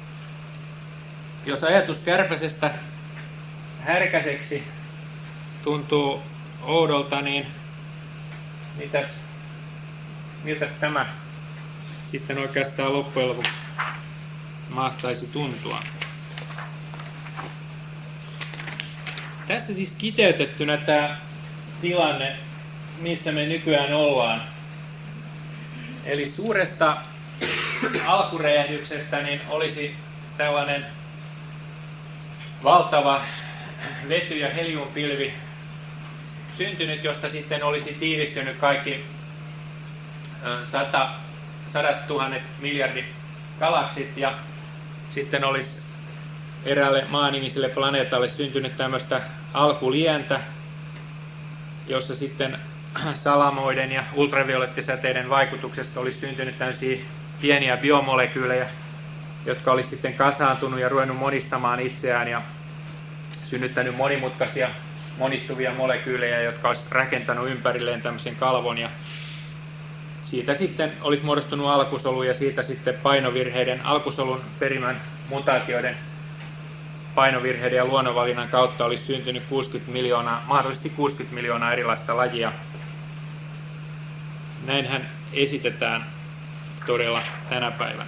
Jos ajatus kärpäsestä härkäseksi tuntuu oudolta, niin mitäs, miltäs tämä sitten oikeastaan loppujen lopuksi mahtaisi tuntua? Tässä siis kiteytettynä tämä tilanne, missä me nykyään ollaan. Eli suuresta alkuräjähdyksestä niin olisi tällainen valtava vety- ja heliumpilvi syntynyt, josta sitten olisi tiivistynyt kaikki sata, sadat tuhannet miljardit galaksit, ja sitten olisi eräälle maanimiselle planeetalle syntynyt tämmöistä alkulientä, jossa sitten salamoiden ja ultraviolettisäteiden vaikutuksesta olisi syntynyt tämmöisiä pieniä biomolekyylejä, jotka olisi sitten kasaantunut ja ruvennut monistamaan itseään ja synnyttänyt monimutkaisia monistuvia molekyylejä, jotka olisi rakentanut ympärilleen tämmöisen kalvon, ja siitä sitten olisi muodostunut alkusolu, ja siitä sitten painovirheiden, alkusolun perimän mutaatioiden painovirheiden ja luonnonvalinnan kautta olisi syntynyt kuusikymmentä miljoonaa, mahdollisesti kuusikymmentä miljoonaa erilaista lajia. Näinhän esitetään todella tänä päivänä.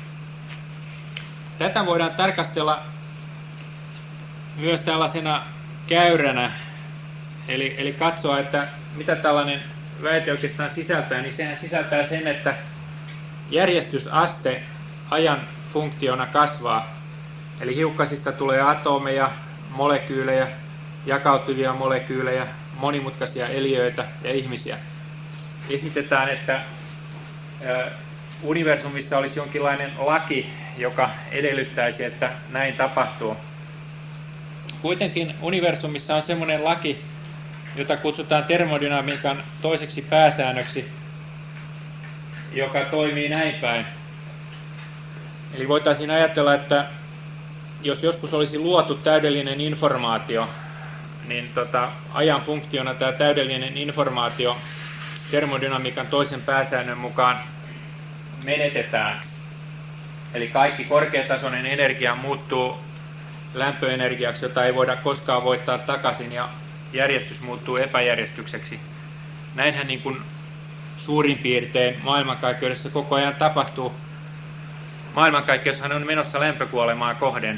Tätä voidaan tarkastella myös tällaisena käyränä, eli, eli katsoa, että mitä tällainen väite oikeastaan sisältää, niin sehän sisältää sen, että järjestysaste ajan funktiona kasvaa. Eli hiukkasista tulee atomeja, molekyylejä, jakautuvia molekyylejä, monimutkaisia eliöitä ja ihmisiä. Esitetään, että universumissa olisi jonkinlainen laki, joka edellyttäisi, että näin tapahtuu. Kuitenkin universumissa on semmoinen laki, jota kutsutaan termodynamiikan toiseksi pääsäännöksi, joka toimii näin päin. Eli voitaisiin ajatella, että jos joskus olisi luotu täydellinen informaatio, niin tota, ajan funktiona tämä täydellinen informaatio termodynamiikan toisen pääsäännön mukaan menetetään. Eli kaikki korkeatasoinen energia muuttuu lämpöenergiaksi, jota ei voida koskaan voittaa takaisin, ja järjestys muuttuu epäjärjestykseksi. Näinhän niin kuin suurin piirtein maailmankaikkeudessa koko ajan tapahtuu. Maailmankaikkeushan on menossa lämpökuolemaa kohden.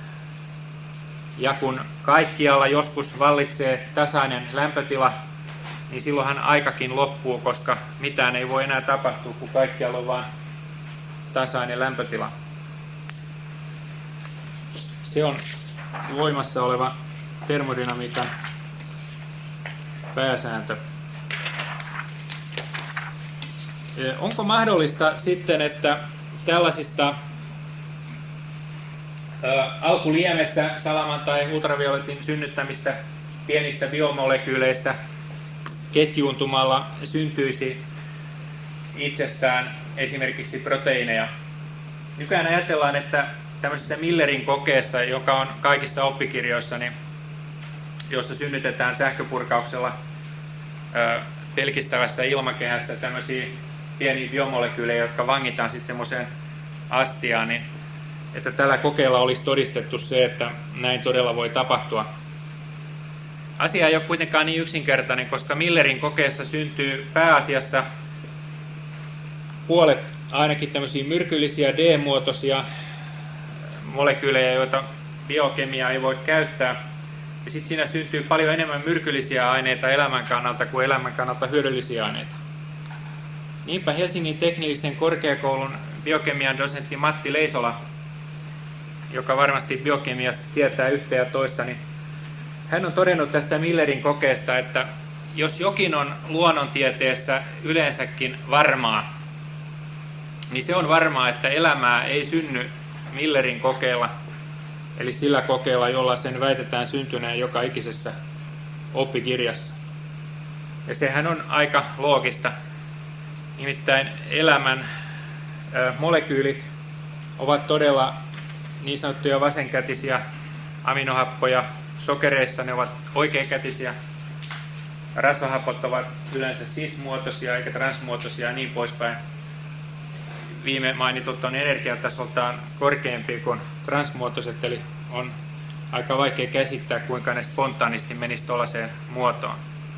Ja kun kaikkialla joskus vallitsee tasainen lämpötila, niin silloinhan aikakin loppuu, koska mitään ei voi enää tapahtua, kun kaikkialla on vain tasainen lämpötila. Se on voimassa oleva termodynamiikan pääsääntö. Onko mahdollista sitten, että tällaisista ä, alkuliemessä salaman tai ultravioletin synnyttämistä pienistä biomolekyyleistä ketjuuntumalla syntyisi itsestään esimerkiksi proteiineja? Nykyään ajatellaan, että tämmöisessä Millerin kokeessa, joka on kaikissa oppikirjoissa, niin, jossa synnytetään sähköpurkauksella ä, pelkistävässä ilmakehässä tämmöisiä pieniä biomolekyylejä, jotka vangitaan sitten semmoiseen astiaan, niin että tällä kokeella olisi todistettu se, että näin todella voi tapahtua. Asia ei ole kuitenkaan niin yksinkertainen, koska Millerin kokeessa syntyy pääasiassa puolet ainakin tämmöisiä myrkyllisiä D-muotoisia molekyylejä, joita biokemia ei voi käyttää. Ja sitten siinä syntyy paljon enemmän myrkyllisiä aineita elämän kannalta kuin elämän kannalta hyödyllisiä aineita. Niinpä Helsingin teknillisen korkeakoulun biokemian dosentti Matti Leisola, joka varmasti biokemiasta tietää yhtä ja toista, niin hän on todennut tästä Millerin kokeesta, että jos jokin on luonnontieteessä yleensäkin varmaa, niin se on varmaa, että elämää ei synny Millerin kokeella, eli sillä kokeella, jolla sen väitetään syntyneen joka ikisessä oppikirjassa. Ja sehän on aika loogista. Nimittäin elämän ö, molekyylit ovat todella niin sanottuja vasenkätisiä aminohappoja. Sokereissa ne ovat oikeakätisiä. Rasvahapot ovat yleensä cis-muotoisia eikä transmuotoisia ja niin poispäin. Viime mainitut on energiatasoltaan korkeampi kuin transmuotoiset, eli on aika vaikea käsittää, kuinka ne spontaanisti menisi tuollaiseen muotoon.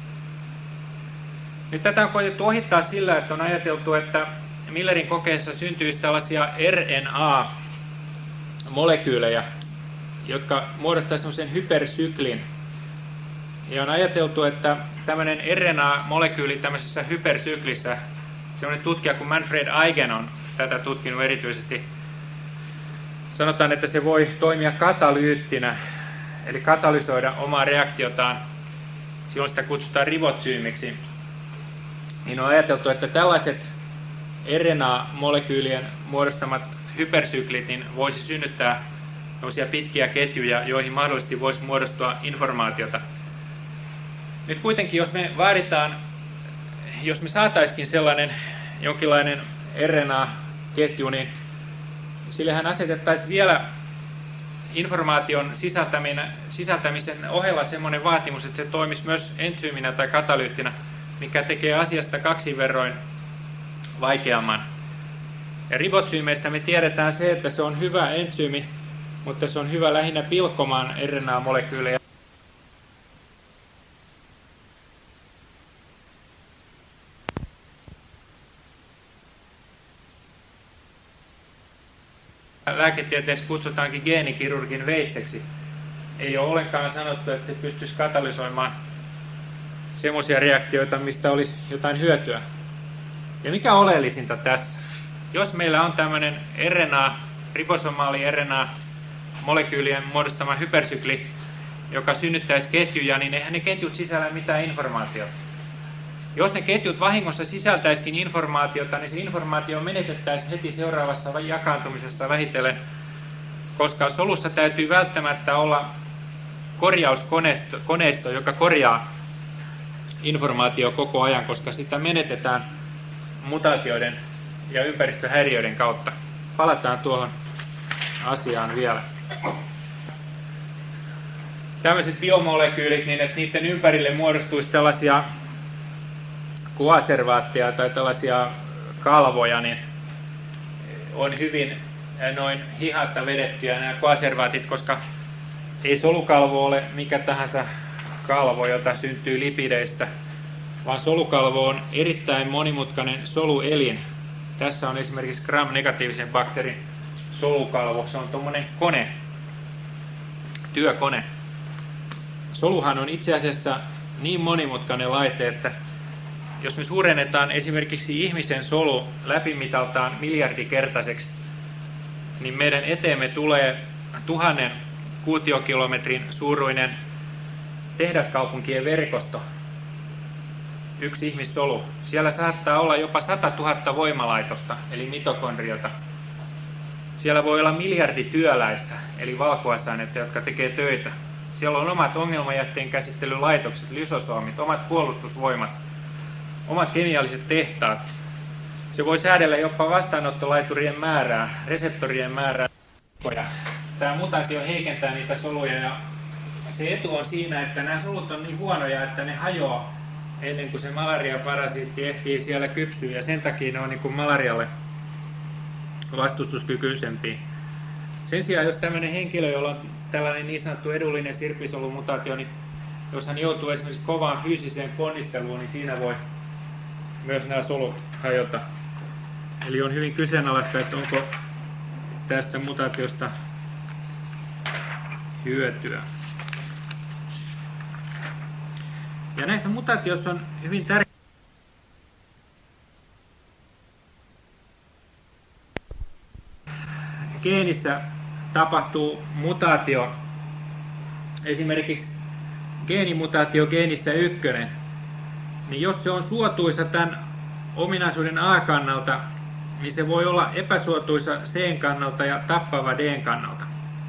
Nyt tätä on koetettu ohittaa sillä, että on ajateltu, että Millerin kokeessa syntyisi tällaisia R N A-molekyylejä, jotka muodostaisivat semmoisen hypersyklin. Ja on ajateltu, että tämmöinen R N A-molekyyli tämmöisessä hypersyklissä, semmoinen tutkija kuin Manfred Eigen on tätä tutkinut erityisesti. Sanotaan, että se voi toimia katalyyttinä, eli katalysoida omaa reaktiotaan. Silloin sitä kutsutaan ribotsyymiksi. Niin on ajateltu, että tällaiset R N A-molekyylien muodostamat hypersyklit niin voisi synnyttää pitkiä ketjuja, joihin mahdollisesti voisi muodostua informaatiota. Nyt kuitenkin, jos me vaaditaan, jos me saataisiin sellainen jonkinlainen R N A-ketju, niin sillehän asetettaisiin vielä informaation sisältämisen ohella semmoinen vaatimus, että se toimisi myös entsyyminä tai katalyyttinä, mikä tekee asiasta kaksin verroin vaikeamman. Ja ribotsyymeistä me tiedetään se, että se on hyvä entsyymi, mutta se on hyvä lähinnä pilkkomaan R N A-molekyylejä. Lääketieteessä kutsutaankin geenikirurgin veitseksi. Ei ole ollenkaan sanottu, että se pystyisi katalysoimaan semmoisia reaktioita, mistä olisi jotain hyötyä. Ja mikä oleellisinta tässä? Jos meillä on tämmöinen R N A, ribosomaali R N A-molekyylien muodostama hypersykli, joka synnyttäisi ketjuja, niin eihän ne ketjut sisällä mitään informaatiota. Jos ne ketjut vahingossa sisältäisikin informaatiota, niin se informaatio menetettäisiin heti seuraavassa jakaantumisessa vähitellen, koska solussa täytyy välttämättä olla korjauskoneisto, joka korjaa informaatio koko ajan, koska sitä menetetään mutaatioiden ja ympäristöhäiriöiden kautta. Palataan tuohon asiaan vielä. Tällaiset biomolekyylit, niin että niiden ympärille muodostuisi tällaisia koaservaatteja tai tällaisia kalvoja, niin on hyvin noin hihasta vedettyjä nämä koaservaatit, koska ei solukalvo ole mikä tahansa kalvo, jota syntyy lipideistä, vaan solukalvo on erittäin monimutkainen soluelin. Tässä on esimerkiksi gram-negatiivisen bakteerin solukalvo. Se on tuommoinen kone, työkone. Soluhan on itse asiassa niin monimutkainen laite, että jos me suurennetaan esimerkiksi ihmisen solu läpimitaltaan miljardikertaiseksi, niin meidän eteemme tulee tuhannen kuutiokilometrin suuruinen tehdaskaupunkien verkosto, yksi ihmissolu. Siellä saattaa olla jopa sata tuhatta voimalaitosta, eli mitokondriota. Siellä voi olla miljardi työläistä, eli valkuaisainetta, jotka tekee töitä. Siellä on omat ongelmajätteen käsittelylaitokset, lysosoomit, omat puolustusvoimat, omat kemialliset tehtaat. Se voi säädellä jopa vastaanottolaiturien määrää, reseptorien määrää. Tämä mutaatio heikentää niitä soluja ja se etu on siinä, että nämä solut on niin huonoja, että ne hajoaa ennen kuin se malariaparasiitti ehtii siellä kypsyä ja sen takia ne on niin kuin malarialle vastustuskykyisempiä. Sen sijaan, jos tämmöinen henkilö, jolla on tällainen niin sanottu edullinen sirppisolumutaatio, niin jos hän joutuu esimerkiksi kovaan fyysiseen ponnisteluun, niin siinä voi myös nämä solut hajota. Eli on hyvin kyseenalaista, että onko tästä mutaatiosta hyötyä. Ja näissä mutaatioissa on hyvin tärkeää geenissä tapahtuu mutaatio, esimerkiksi geenimutaatio geenissä ykkönen, niin jos se on suotuisa tämän ominaisuuden A-kannalta, niin se voi olla epäsuotuisa C:n kannalta ja tappava D:n kannalta.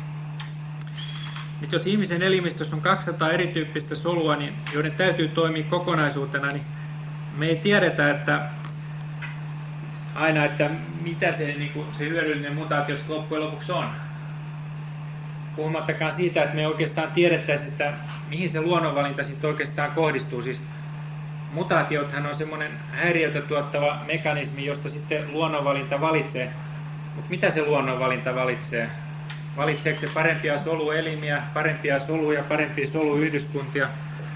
Nyt jos ihmisen elimistössä on kaksisataa erityyppistä solua, niin joiden täytyy toimia kokonaisuutena, niin me ei tiedetä, että aina, että mitä se, niin kuin, se hyödyllinen mutaatio loppujen lopuksi on. Puhumattakaan siitä, että me oikeastaan tiedettäisiin, että mihin se luonnonvalinta sitten oikeastaan kohdistuu. Siis mutaatiothan on semmoinen häiriötä tuottava mekanismi, josta sitten luonnonvalinta valitsee. Mutta mitä se luonnonvalinta valitsee? Valitseeko se parempia soluelimiä, parempia soluja, parempia soluyhdyskuntia?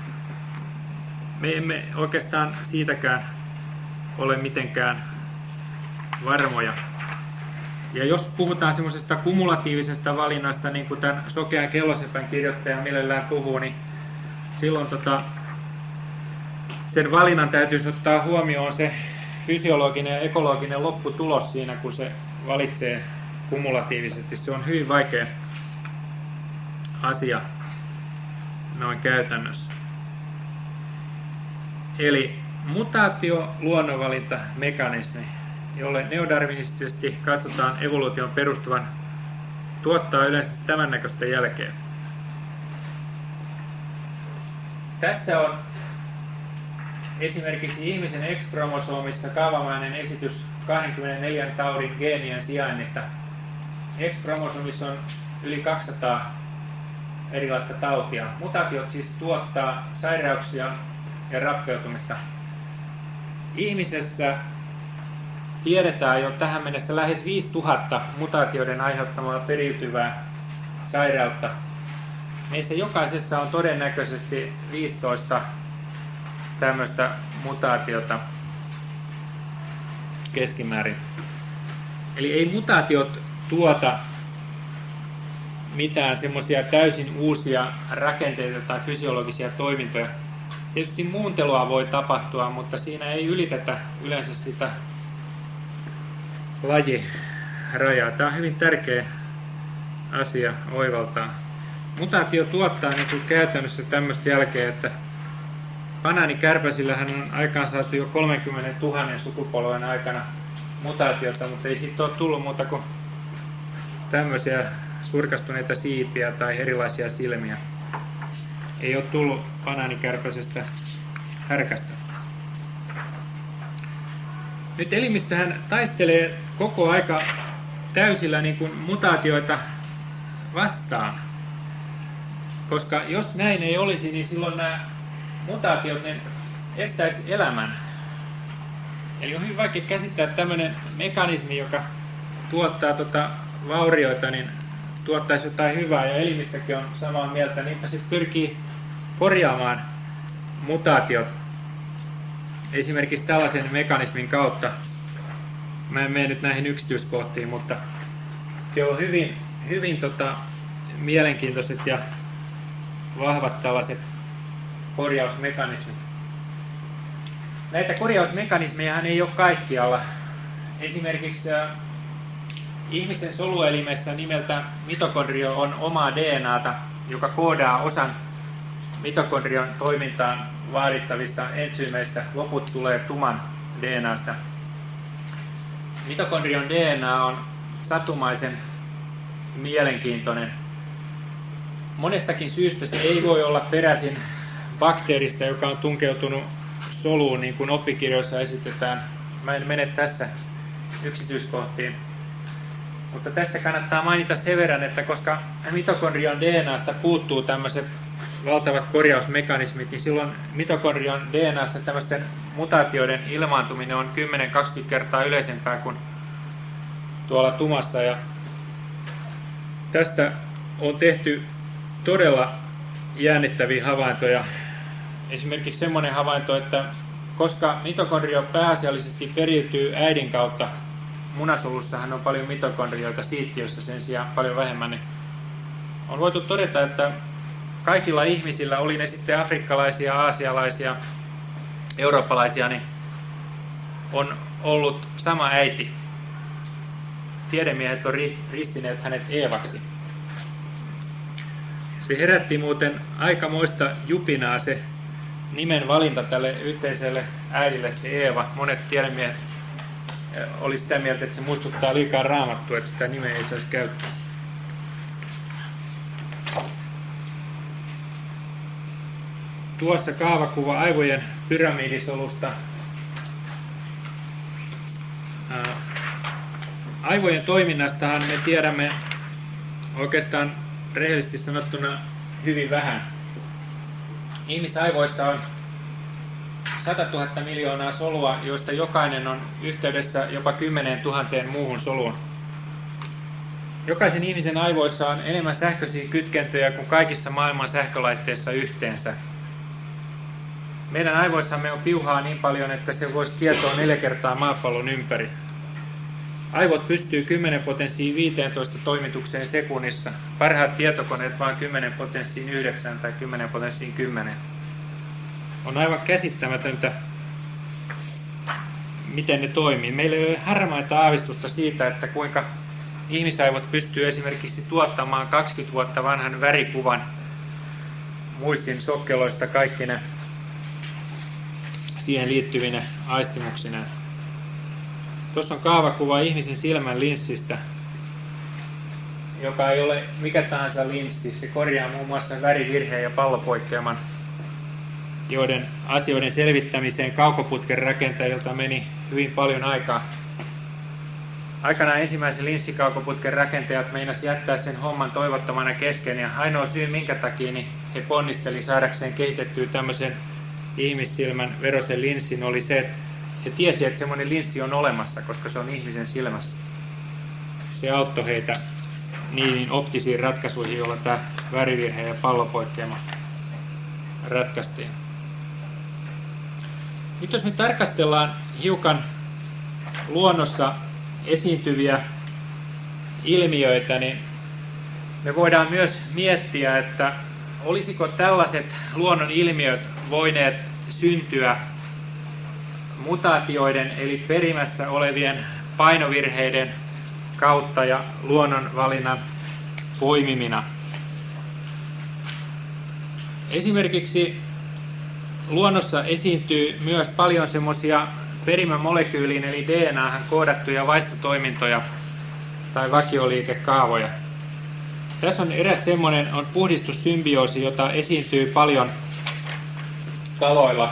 Me emme oikeastaan siitäkään ole mitenkään varmoja. Ja jos puhutaan semmoisesta kumulatiivisesta valinnasta, niin kuin tämän Sokean kellosepän kirjoittaja mielellään puhuu, niin silloin tota, sen valinnan täytyisi ottaa huomioon se fysiologinen ja ekologinen lopputulos siinä, kun se valitsee kumulatiivisesti. Se on hyvin vaikea asia noin käytännössä. Eli mutaatio, luonnonvalinta, mekanismi, jolle neodarwinistisesti katsotaan evoluution perustuvan, tuottaa yleensä tämän näköistä jälkeä. Tässä on esimerkiksi ihmisen X-kromosomissa kaavamainen esitys kaksikymmentäneljä taudin geenien sijainnista. X-kromosomissa on yli kaksisataa erilaista tautia. Mutaatiot siis tuottaa sairauksia ja rappeutumista. Ihmisessä tiedetään jo tähän mennessä lähes viisituhatta mutaatioiden aiheuttamaa periytyvää sairautta. Meissä jokaisessa on todennäköisesti viisitoista tämmöistä mutaatiota keskimäärin. Eli ei mutaatiot tuota mitään semmoisia täysin uusia rakenteita tai fysiologisia toimintoja. Tietysti muuntelua voi tapahtua, mutta siinä ei ylitetä yleensä sitä lajirajaa. Tämä on hyvin tärkeä asia oivaltaa. Mutaatio tuottaa niin kuin käytännössä tämmöistä jälkeä, että banaanikärpäsillähän on aikaansaatu jo kolmekymmentätuhatta sukupolven aikana mutaatiota, mutta ei siitä ole tullut muuta kuin tämmöisiä surkastuneita siipiä tai erilaisia silmiä. Ei ole tullut banaanikärpäisestä härkästä. Nyt elimistöhän taistelee koko aika täysillä niin kuin mutaatioita vastaan. Koska jos näin ei olisi, niin silloin nämä mutaatiot ne estäisi elämän. Eli on hyvin vaikea käsittää tämmöinen mekanismi, joka tuottaa tota vaurioita, niin tuottaisi jotain hyvää, ja elimistökin on samaa mieltä, niinpä se pyrkii korjaamaan mutaatiot esimerkiksi tällaisen mekanismin kautta. Mä en mene nyt näihin yksityiskohtiin, mutta siellä on hyvin, hyvin tota, mielenkiintoiset ja vahvat tällaiset korjausmekanismit. Näitä korjausmekanismeja ei ole kaikkialla. Esimerkiksi äh, ihmisen soluelimessä nimeltä mitokondrio on omaa D N A:ta, joka koodaa osan mitokondrion toimintaan vaadittavista entsyymeistä. Loput tulee tuman D N A:sta. Mitokondrion D N A on satumaisen mielenkiintoinen. Monestakin syystä se ei voi olla peräisin bakteerista, joka on tunkeutunut soluun, niin kuin oppikirjoissa esitetään. Mä en mene tässä yksityiskohtiin. Mutta tästä kannattaa mainita sen verran, että koska mitokondrion D N A:sta puuttuu tämmöiset valtavat korjausmekanismit, niin silloin mitokondrion D N A:ssa tämmöisten mutaatioiden ilmaantuminen on kymmenen kaksikymmentä kertaa yleisempää kuin tuolla tumassa. Ja tästä on tehty todella jännittäviä havaintoja. Esimerkiksi semmoinen havainto, että koska mitokondrio pääasiallisesti periytyy äidin kautta, munasolussahan on paljon mitokondrioita, siittiössä sen sijaan paljon vähemmän, niin on voitu todeta, että kaikilla ihmisillä, oli ne sitten afrikkalaisia, aasialaisia, eurooppalaisia, niin on ollut sama äiti. Tiedemiehet on ristineet hänet Eevaksi. Se herätti muuten aikamoista jupinaa se nimen valinta tälle yhteiselle äidille, se Eeva. Monet tiedemiehet oli sitä mieltä, että se muistuttaa liikaa Raamattua, että sitä nimeä ei saisi käyttää. Tuossa kaavakuva aivojen pyramidisolusta. Aivojen toiminnastahan me tiedämme oikeastaan rehellisesti sanottuna hyvin vähän. Ihmisaivoissa on satatuhatta miljoonaa solua, joista jokainen on yhteydessä jopa kymmeneen tuhanteen muuhun soluun. Jokaisen ihmisen aivoissa on enemmän sähköisiä kytkentöjä kuin kaikissa maailman sähkölaitteissa yhteensä. Meidän aivoissamme on piuhaa niin paljon, että se voisi tietoa neljä kertaa maapallon ympäri. Aivot pystyy kymmenen potenssiin viisitoista toimitukseen sekunnissa. Parhaat tietokoneet vain kymmenen potenssiin yhdeksän tai kymmenen potenssiin kymmenen. On aivan käsittämätöntä, miten ne toimii. Meillä ei ole harmaita aavistusta siitä, että kuinka ihmisaivot pystyy esimerkiksi tuottamaan kaksikymmentä vuotta vanhan värikuvan muistin sokkeloista kaikkine siihen liittyvinä aistimuksineen. Tuossa on kaavakuva ihmisen silmän linssistä, joka ei ole mikä tahansa linssi. Se korjaa muun muassa värivirheen ja pallopoikkeaman, joiden asioiden selvittämiseen kaukoputken rakentajilta meni hyvin paljon aikaa. Aikanaan ensimmäisen linssikaukoputken rakentajat meinasi jättää sen homman toivottomana kesken, ja ainoa syy minkä takia niin he ponnisteli saadakseen kehitettyä tämmöisen ihmissilmän verosen linssin oli se, että he tiesi, että semmoinen linssi on olemassa, koska se on ihmisen silmässä. Se auttoi heitä niihin optisiin ratkaisuihin, joilla tämä värivirhe ja pallopoikkeama ratkaistiin. Nyt jos me tarkastellaan hiukan luonnossa esiintyviä ilmiöitä, niin me voidaan myös miettiä, että olisiko tällaiset luonnon ilmiöt voineet syntyä mutaatioiden eli perimässä olevien painovirheiden kautta ja luonnonvalinnan poimimina. Esimerkiksi luonnossa esiintyy myös paljon semmoisia perimämolekyyliin eli D N A:han koodattuja vaistotoimintoja tai vakioliikekaavoja. Tässä on eräs semmoinen on puhdistussymbioosi, jota esiintyy paljon kaloilla.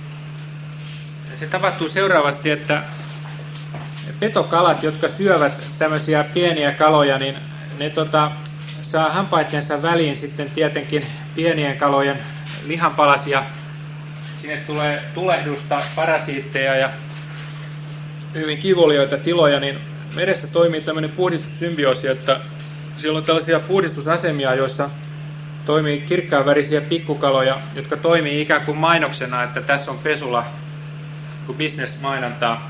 Se tapahtuu seuraavasti, että petokalat, jotka syövät tämmöisiä pieniä kaloja, niin ne tota, saa hampaittensa väliin sitten tietenkin pienien kalojen lihanpalasia. Sinne tulee tulehdusta, parasiitteja ja hyvin kivuliaita tiloja, niin meressä toimii tämmöinen puhdistussymbioosi, että siellä on tällaisia puhdistusasemia, joissa toimii kirkkaanvärisiä pikkukaloja, jotka toimii ikään kuin mainoksena, että tässä on pesula, kun business-mainontaa.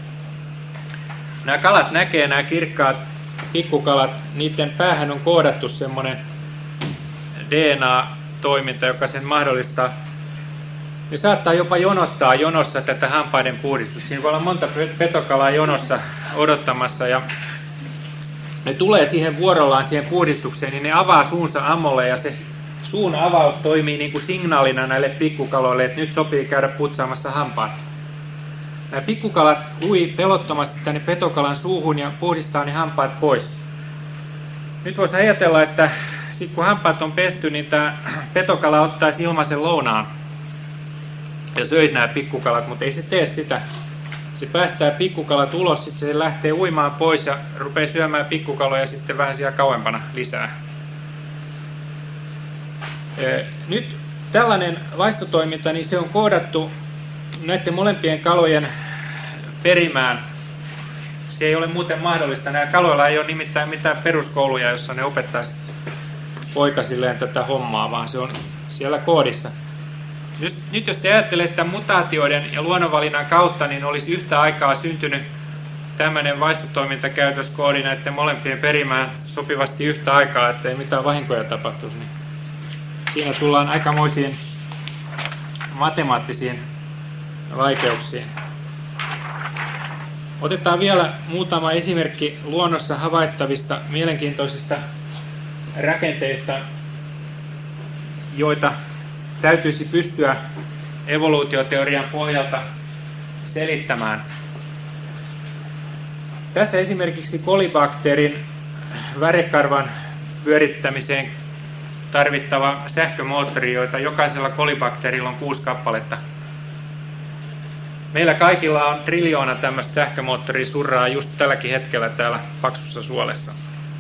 Nämä kalat näkee, nämä kirkkaat pikkukalat, niiden päähän on koodattu semmoinen D N A-toiminta, joka sen mahdollistaa. Ne saattaa jopa jonottaa jonossa tätä hampaiden puhdistusta. Siinä voi olla monta petokalaa jonossa odottamassa ja ne tulee siihen vuorollaan siihen puhdistukseen, niin ne avaa suunsa ammolle ja se suun avaus toimii niin kuin signaalina näille pikkukaloille, että nyt sopii käydä putsaamassa hampaat. Nämä pikkukalat ui pelottomasti tänne petokalan suuhun ja puhdistaa ne hampaat pois. Nyt voisi ajatella, että sit kun hampaat on pesty, niin tämä petokala ottaisi ilmaisen lounaan ja söisi nämä pikkukalat, mutta ei se tee sitä. Se päästää pikkukalat ulos, sitten se lähtee uimaan pois ja rupeaa syömään pikkukaloja sitten vähän siellä kauempana lisää. Nyt tällainen vaistotoiminta, niin se on koodattu näiden molempien kalojen perimään. Se ei ole muuten mahdollista. Näillä kaloilla ei ole nimittäin mitään peruskouluja, jossa ne opettaisi poikasilleen tätä hommaa, vaan se on siellä koodissa. Nyt, nyt jos te ajattelette mutaatioiden ja luonnonvalinnan kautta, niin olisi yhtä aikaa syntynyt tämmöinen vaistotoimintakäytöskoodi näiden molempien perimään sopivasti yhtä aikaa, ettei mitään vahinkoja tapahtuisi. Niin siinä tullaan aikamoisiin matemaattisiin vaikeuksiin. Otetaan vielä muutama esimerkki luonnossa havaittavista mielenkiintoisista rakenteista, joita täytyisi pystyä evoluutioteorian pohjalta selittämään. Tässä esimerkiksi kolibakteerin värekarvan pyörittämiseen tarvittava sähkömoottori, joita jokaisella kolibakteerilla on kuusi kappaletta. Meillä kaikilla on triljoona tämmöistä sähkömoottoria surraa just tälläkin hetkellä täällä paksussa suolessa.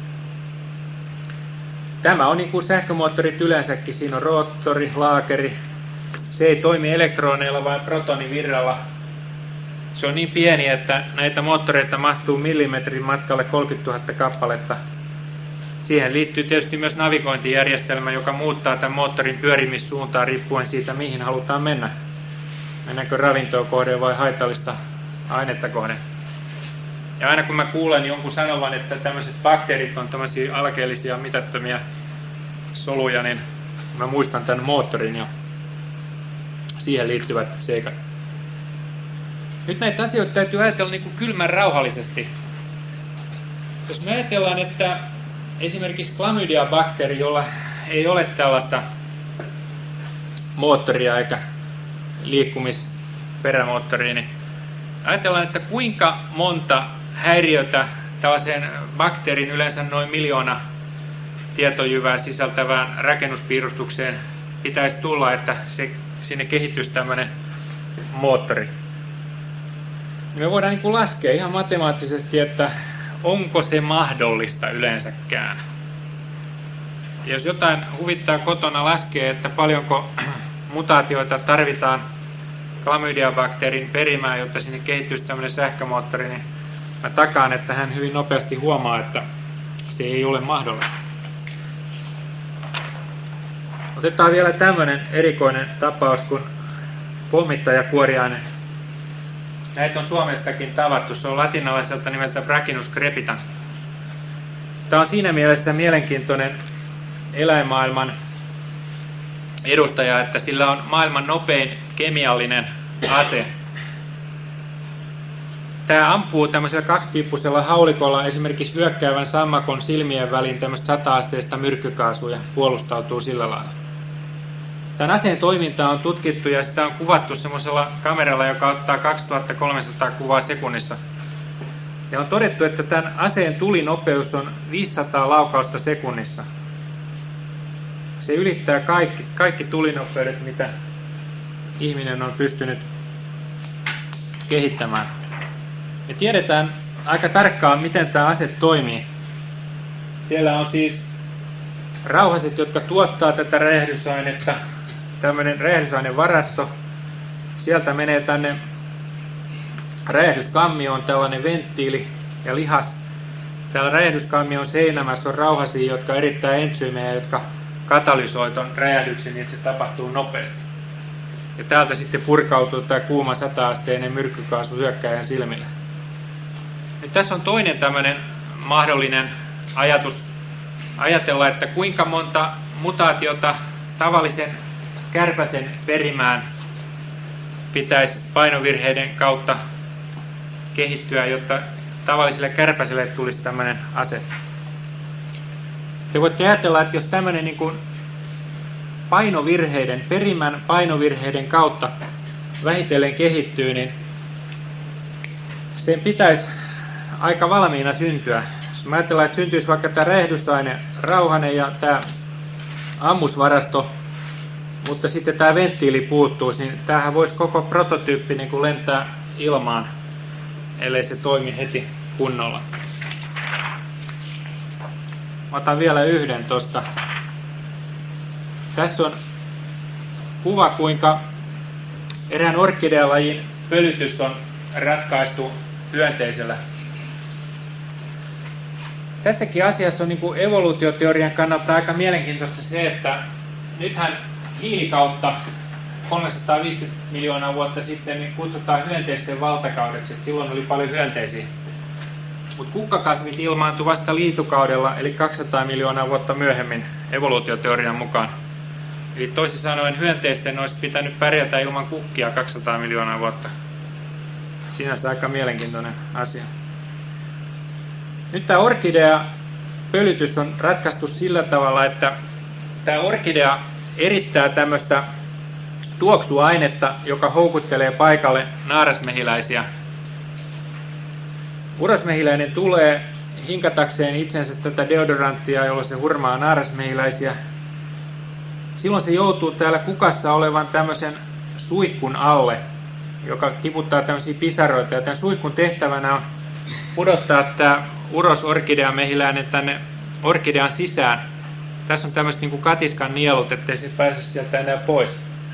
Tämä on niin kuin sähkömoottorit yleensäkin. Siinä on roottori, laakeri. Se ei toimi elektroneilla vaan protonivirralla. Se on niin pieni, että näitä moottoreita mahtuu millimetrin matkalle kolmekymmentätuhatta kappaletta. Siihen liittyy tietysti myös navigointijärjestelmä, joka muuttaa tämän moottorin pyörimissuuntaa riippuen siitä, mihin halutaan mennä. Mennäänkö ravintoa kohden vai haitallista ainetta kohden. Ja aina kun mä kuulen jonkun sanovan, että tämmöiset bakteerit on tämmöisiä alkeellisia mitättömiä soluja, niin mä muistan tämän moottorin ja siihen liittyvät seikat. Nyt näitä asioita täytyy ajatella niin kuin kylmän rauhallisesti. Jos me ajatellaan, että esimerkiksi Chlamydia-bakteeri, jolla ei ole tällaista moottoria eikä liikkumisperämoottoria, niin ajatellaan, että kuinka monta häiriötä tällaiseen bakteerin yleensä noin miljoona tietojyvää sisältävään rakennuspiirustukseen pitäisi tulla, että se, sinne kehittyisi tämmöinen moottori. Me voidaan niin kuin laskea ihan matemaattisesti, että onko se mahdollista yleensäkään. Ja jos jotain huvittaa kotona laskee, että paljonko mutaatioita tarvitaan Chlamydia-bakteerin perimään, jotta sinne kehittyisi tämmöinen sähkömoottori, niin mä takaan, että hän hyvin nopeasti huomaa, että se ei ole mahdollista. Otetaan vielä tämmöinen erikoinen tapaus kuin pommittajakuoriainen. Näitä on Suomestakin tavattu. Se on latinalaiselta nimeltä Brachinus crepitans. Tämä on siinä mielessä mielenkiintoinen eläinmaailman edustaja, että sillä on maailman nopein kemiallinen ase. Tämä ampuu tämmöisellä kaksipiippuisella haulikolla esimerkiksi hyökkäävän sammakon silmien väliin tämmöistä sata-asteista myrkkykaasua ja puolustautuu sillä lailla. Tämän aseen toimintaa on tutkittu ja sitä on kuvattu semmoisella kameralla, joka ottaa kaksituhattakolmesataa kuvaa sekunnissa. Ja on todettu, että tämän aseen tulinopeus on viisisataa laukausta sekunnissa. Se ylittää kaikki, kaikki tulinopeudet, mitä ihminen on pystynyt kehittämään. Me tiedetään aika tarkkaan, miten tämä ase toimii. Siellä on siis rauhaset, jotka tuottaa tätä räjähdysainetta. Tämmöinen räjähdysainevarasto. Sieltä menee tänne räjähdyskammio on tällainen venttiili ja lihas. Täällä räjähdyskammion seinämässä on rauhasia, jotka on erittäin entsyymejä, jotka katalysoi ton räjähdyksen niin, että se tapahtuu nopeasti. Ja täältä sitten purkautuu tämä kuuma sata-asteinen myrkkykaasu hyökkääjän silmille. Nyt tässä on toinen tämmöinen mahdollinen ajatus. Ajatella, että kuinka monta mutaatiota tavallisen kärpäsen perimään pitäisi painovirheiden kautta kehittyä, jotta tavalliselle kärpäselle tulisi tämmöinen ase. Te voitte ajatella, että jos tämmöinen niin kuin painovirheiden, perimän painovirheiden kautta vähitellen kehittyy, niin sen pitäisi aika valmiina syntyä. Jos mä ajatellaan, että syntyisi vaikka tämä räjähdysaine rauhanen ja tämä ammusvarasto, mutta sitten tämä venttiili puuttuisi, niin tämähän voisi koko prototyyppi niin kuin lentää ilmaan, ellei se toimi heti kunnolla. Otan vielä yhden tuosta. Tässä on kuva, kuinka erään orkidealajin pölytys on ratkaistu hyönteisellä. Tässäkin asiassa on niin kuin evoluutioteorian kannalta aika mielenkiintoista se, että nythän hiilikautta kolmesataaviisikymmentä miljoonaa vuotta sitten niin kutsutaan hyönteisten valtakaudeksi, että silloin oli paljon hyönteisiä. Mutta kukkakasvit ilmaantui vasta liitukaudella, eli kaksisataa miljoonaa vuotta myöhemmin evoluutioteorian mukaan. Eli toisin sanoen hyönteisten olisi pitänyt pärjätä ilman kukkia kaksisataa miljoonaa vuotta. Sinänsä aika mielenkiintoinen asia. Nyt tämä orkidea-pölytys on ratkaistu sillä tavalla, että tämä orkidea erittää tämmöistä tuoksuainetta, joka houkuttelee paikalle naarasmehiläisiä. Urosmehiläinen tulee hinkatakseen itsensä tätä deodoranttia, jolla se hurmaa naarasmehiläisiä. Silloin se joutuu täällä kukassa olevan tämmöisen suihkun alle, joka tiputtaa tämmöisiä pisaroita. Ja tämän suihkun tehtävänä on pudottaa tämä urosorkideamehiläinen tänne orkidean sisään. Tässä on tämmöiset niin kuin katiskan nielut, ettei se pääse sieltä enää pois.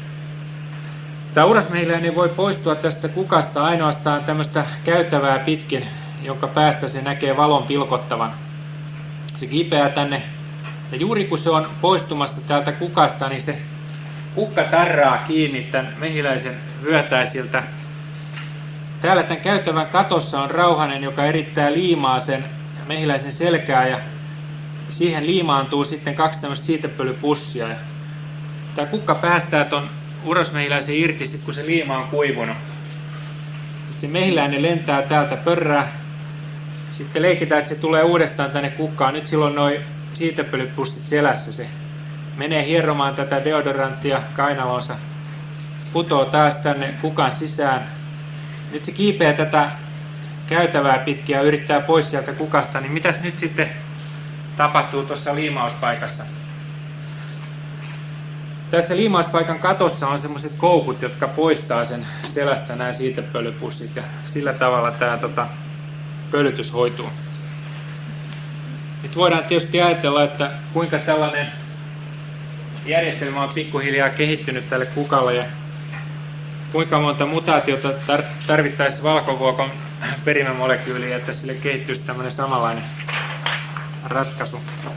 Tämä urosmehiläinen voi poistua tästä kukasta ainoastaan tämmöistä käytävää pitkin, jonka päästä se näkee valon pilkottavan. Se kipeää tänne, ja juuri kun se on poistumassa täältä kukasta, niin se kukka tarraa kiinni tämän mehiläisen vyötäisiltä. Täällä tämän käytävän katossa on rauhanen, joka erittää liimaa sen mehiläisen selkää, ja siihen liimaantuu sitten kaksi tämmöistä siitepölypussia. Tämä kukka päästää ton urosmehiläisen irti, sit kun se liima on kuivunut. Sitten se mehiläinen lentää täältä pörrää. Sitten leikitään, että se tulee uudestaan tänne kukkaan. Nyt silloin noi siitepölypussit selässä. Se menee hieromaan tätä deodoranttia kainalonsa. Putoo taas tänne kukan sisään. Nyt se kiipeää tätä käytävää pitkin ja yrittää pois sieltä kukasta. Niin mitäs nyt sitten tapahtuu tuossa liimauspaikassa? Tässä liimauspaikan katossa on semmoiset koukut, jotka poistaa sen selästä nämä siitepölypussit, ja sillä tavalla tämä tota, pölytys hoituu. Nyt voidaan tietysti ajatella, että kuinka tällainen järjestelmä on pikkuhiljaa kehittynyt tälle kukalle, ja kuinka monta mutaatiota tarvittaisiin valkovuokon perimämolekyyliin, että sille kehittyisi tämmöinen samanlainen ratkaisu.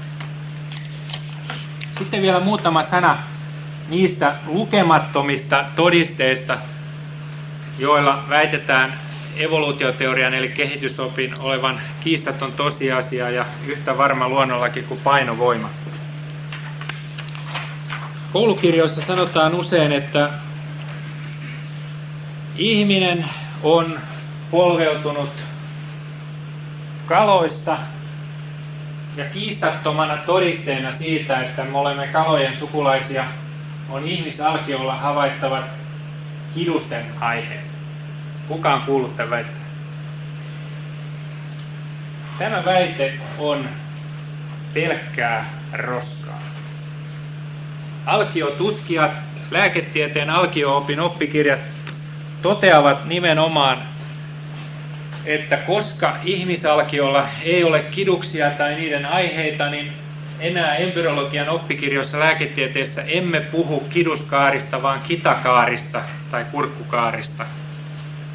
Sitten vielä muutama sana niistä lukemattomista todisteista, joilla väitetään evoluutioteorian eli kehitysopin olevan kiistaton tosiasia ja yhtä varma luonnollakin kuin painovoima. Koulukirjoissa sanotaan usein, että ihminen on polveutunut kaloista, ja kiistattomana todisteena siitä, että me olemme kalojen sukulaisia, on ihmisalkiolla havaittavat kidusten aiheet. Kuka on kuullut tämän väitteen? Tämä väite on pelkkää roskaa. Alkiotutkijat, lääketieteen alkio-opin oppikirjat toteavat nimenomaan, että koska ihmisalkiolla ei ole kiduksia tai niiden aiheita, niin enää empyrologian oppikirjoissa lääketieteessä emme puhu kiduskaarista, vaan kitakaarista tai kurkkukaarista.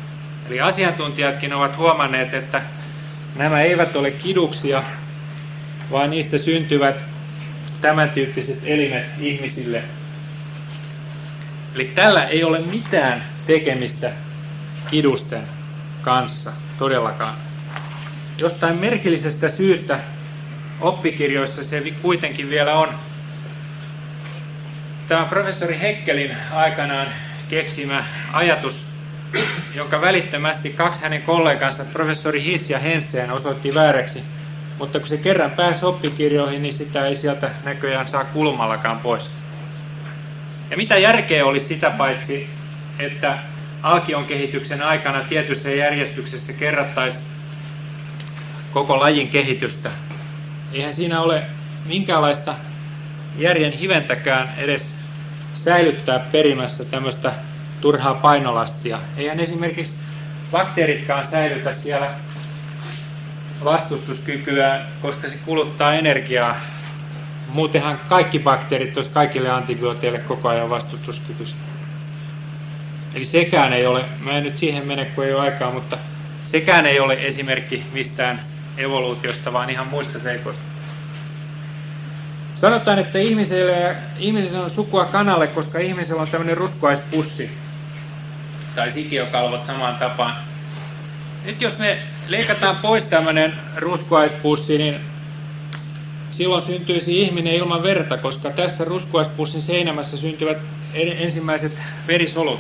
Eli asiantuntijatkin ovat huomanneet, että nämä eivät ole kiduksia, vaan niistä syntyvät tämän tyyppiset elimet ihmisille. Eli tällä ei ole mitään tekemistä kidusten kanssa todellakaan. Jostain merkillisestä syystä oppikirjoissa se kuitenkin vielä on. Tämä on professori Heckelin aikanaan keksimä ajatus, jonka välittömästi kaksi hänen kollegansa, professori Hiss ja Hensen, osoitti vääräksi. Mutta kun se kerran pääsi oppikirjoihin, niin sitä ei sieltä näköjään saa kulmallakaan pois. Ja mitä järkeä olisi sitä paitsi, että alkion kehityksen aikana tietyssä järjestyksessä kerrattaisiin koko lajin kehitystä. Eihän siinä ole minkäänlaista järjen hiventäkään edes säilyttää perimässä tämmöistä turhaa painolastia. Eihän esimerkiksi bakteeritkaan säilytä siellä vastustuskykyä, koska se kuluttaa energiaa. Muutenhan kaikki bakteerit olisi kaikille antibiooteille koko ajan vastustuskykyisiä. Eli sekään ei ole, mä en nyt siihen mene, kun ei ole aikaa, mutta sekään ei ole esimerkki mistään evoluutiosta, vaan ihan muista seikoista. Sanotaan, että ihmisellä, ihmisellä on sukua kanalle, koska ihmisellä on tämmöinen ruskuaispussi. Tai sikiokalvot samaan tapaan. Nyt jos me leikataan pois tämmöinen ruskuaispussi, niin silloin syntyisi ihminen ilman verta, koska tässä ruskuaispussin seinämässä syntyvät ensimmäiset verisolut.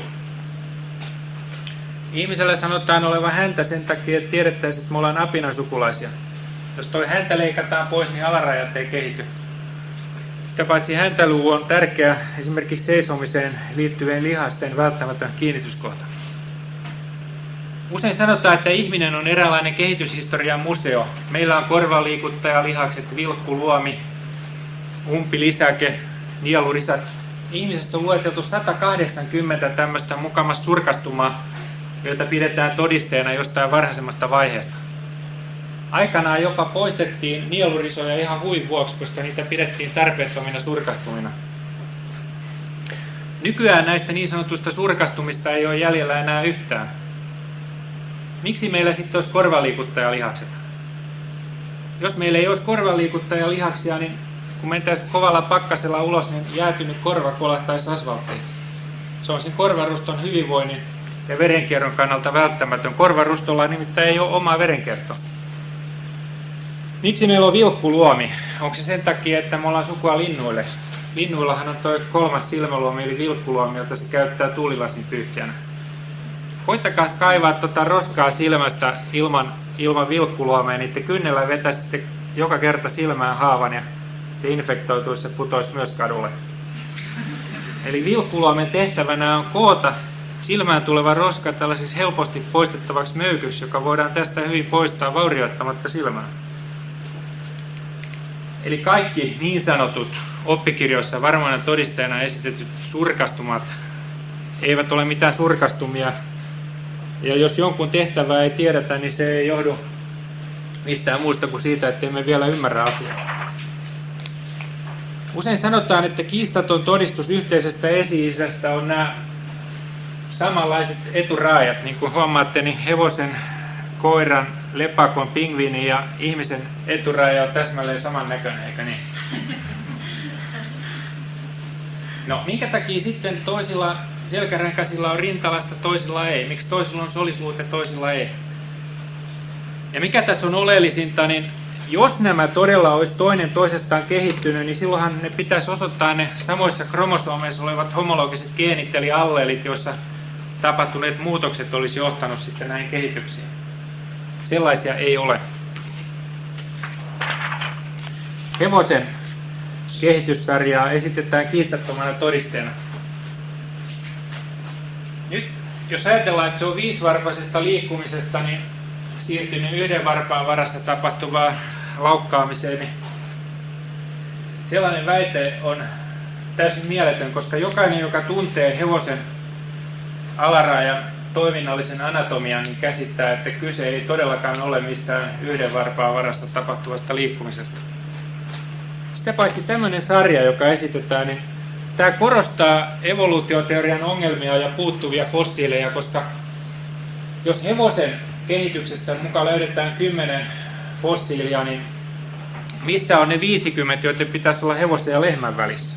Ihmisellä sanotaan olevan häntä sen takia, että tiedettäisiin, että me ollaan apinasukulaisia. Jos toi häntä leikataan pois, niin alarajat ei kehity. Sitä paitsi häntäluu on tärkeä esimerkiksi seisomiseen liittyvien lihasten välttämätön kiinnityskohta. Usein sanotaan, että ihminen on eräänlainen kehityshistorian museo. Meillä on korvanliikuttajalihakset, vilkkuluomi, umpilisäke, nielurisat. Ihmisestä on lueteltu sata kahdeksankymmentä tämmöistä mukamassa surkastumaa, joita pidetään todisteena jostain varhaisemmasta vaiheesta. Aikanaan jopa poistettiin nielurisoja ihan huin vuoksi, koska niitä pidettiin tarpeettomina surkastumina. Nykyään näistä niin sanotusta surkastumista ei ole jäljellä enää yhtään. Miksi meillä sitten olisi korvanliikuttajalihakset? Jos meillä ei olisi korvanliikuttajalihaksia, niin kun mentäisiin kovalla pakkasella ulos, niin jäätynyt korva kolahtaisi asfalttiin. Se on sen korvaruston hyvinvoinnin ja verenkierron kannalta välttämätön. Korvarustolla nimittäin ei ole omaa verenkiertoa. Miksi meillä on vilkkuluomi? Onko se sen takia, että me ollaan sukua linnuille? Linnuillahan on tuo kolmas silmäluomi, eli vilkkuluomi, jota se käyttää tuulilasin pyyhkiänä. Koittakaa kaivaa tuota roskaa silmästä ilman, ilman vilkkuluomea, niin te kynnellä vetäisitte joka kerta silmään haavan ja se infektoituisi ja putoisi myös kadulle. Eli vilkkuluomen tehtävänä on koota silmään tuleva roska tällaiseksi helposti poistettavaksi möykyksi, joka voidaan tästä hyvin poistaa vaurioittamatta silmää. Eli kaikki niin sanotut oppikirjoissa varmana todisteena esitetyt surkastumat eivät ole mitään surkastumia. Ja jos jonkun tehtävää ei tiedetä, niin se ei johdu mistään muusta kuin siitä, että emme vielä ymmärrä asiaa. Usein sanotaan, että kiistaton todistus yhteisestä esi-isästä on nämä samanlaiset eturaajat. Niin kuin huomaatte, niin hevosen, koiran, lepakon, pingviinin ja ihmisen eturaaja on täsmälleen samannäköinen, eikö niin? No, minkä takia sitten toisilla selkäränkäisillä on rintalasta, toisilla ei? Miksi toisilla on solisluut ja toisilla ei? Ja mikä tässä on oleellisinta, niin jos nämä todella olisi toinen toisestaan kehittynyt, niin silloinhan ne pitäisi osoittaa ne samoissa kromosomeissa olevat homologiset geenit eli alleelit, joissa tapahtuneet muutokset olisi johtanut sitten näihin kehityksiin. Sellaisia ei ole. Hevosen kehityssarjaa esitetään kiistattomana todisteena. Nyt, jos ajatellaan, että se on viisivarpaisesta liikkumisesta, niin siirtynyt yhden varpaan varassa tapahtuvaan laukkaamiseen, niin sellainen väite on täysin mieletön, koska jokainen, joka tuntee hevosen alarajan toiminnallisen anatomian, niin käsittää, että kyse ei todellakaan ole mistään yhden varpaan varassa tapahtuvasta liikkumisesta. Sitä paitsi tämmöinen sarja, joka esitetään, niin tämä korostaa evoluutioteorian ongelmia ja puuttuvia fossiileja, koska jos hevosen kehityksestä mukaan löydetään kymmenen fossiilia, niin missä on ne viisikymmentä, joiden pitäisi olla hevosen ja lehmän välissä?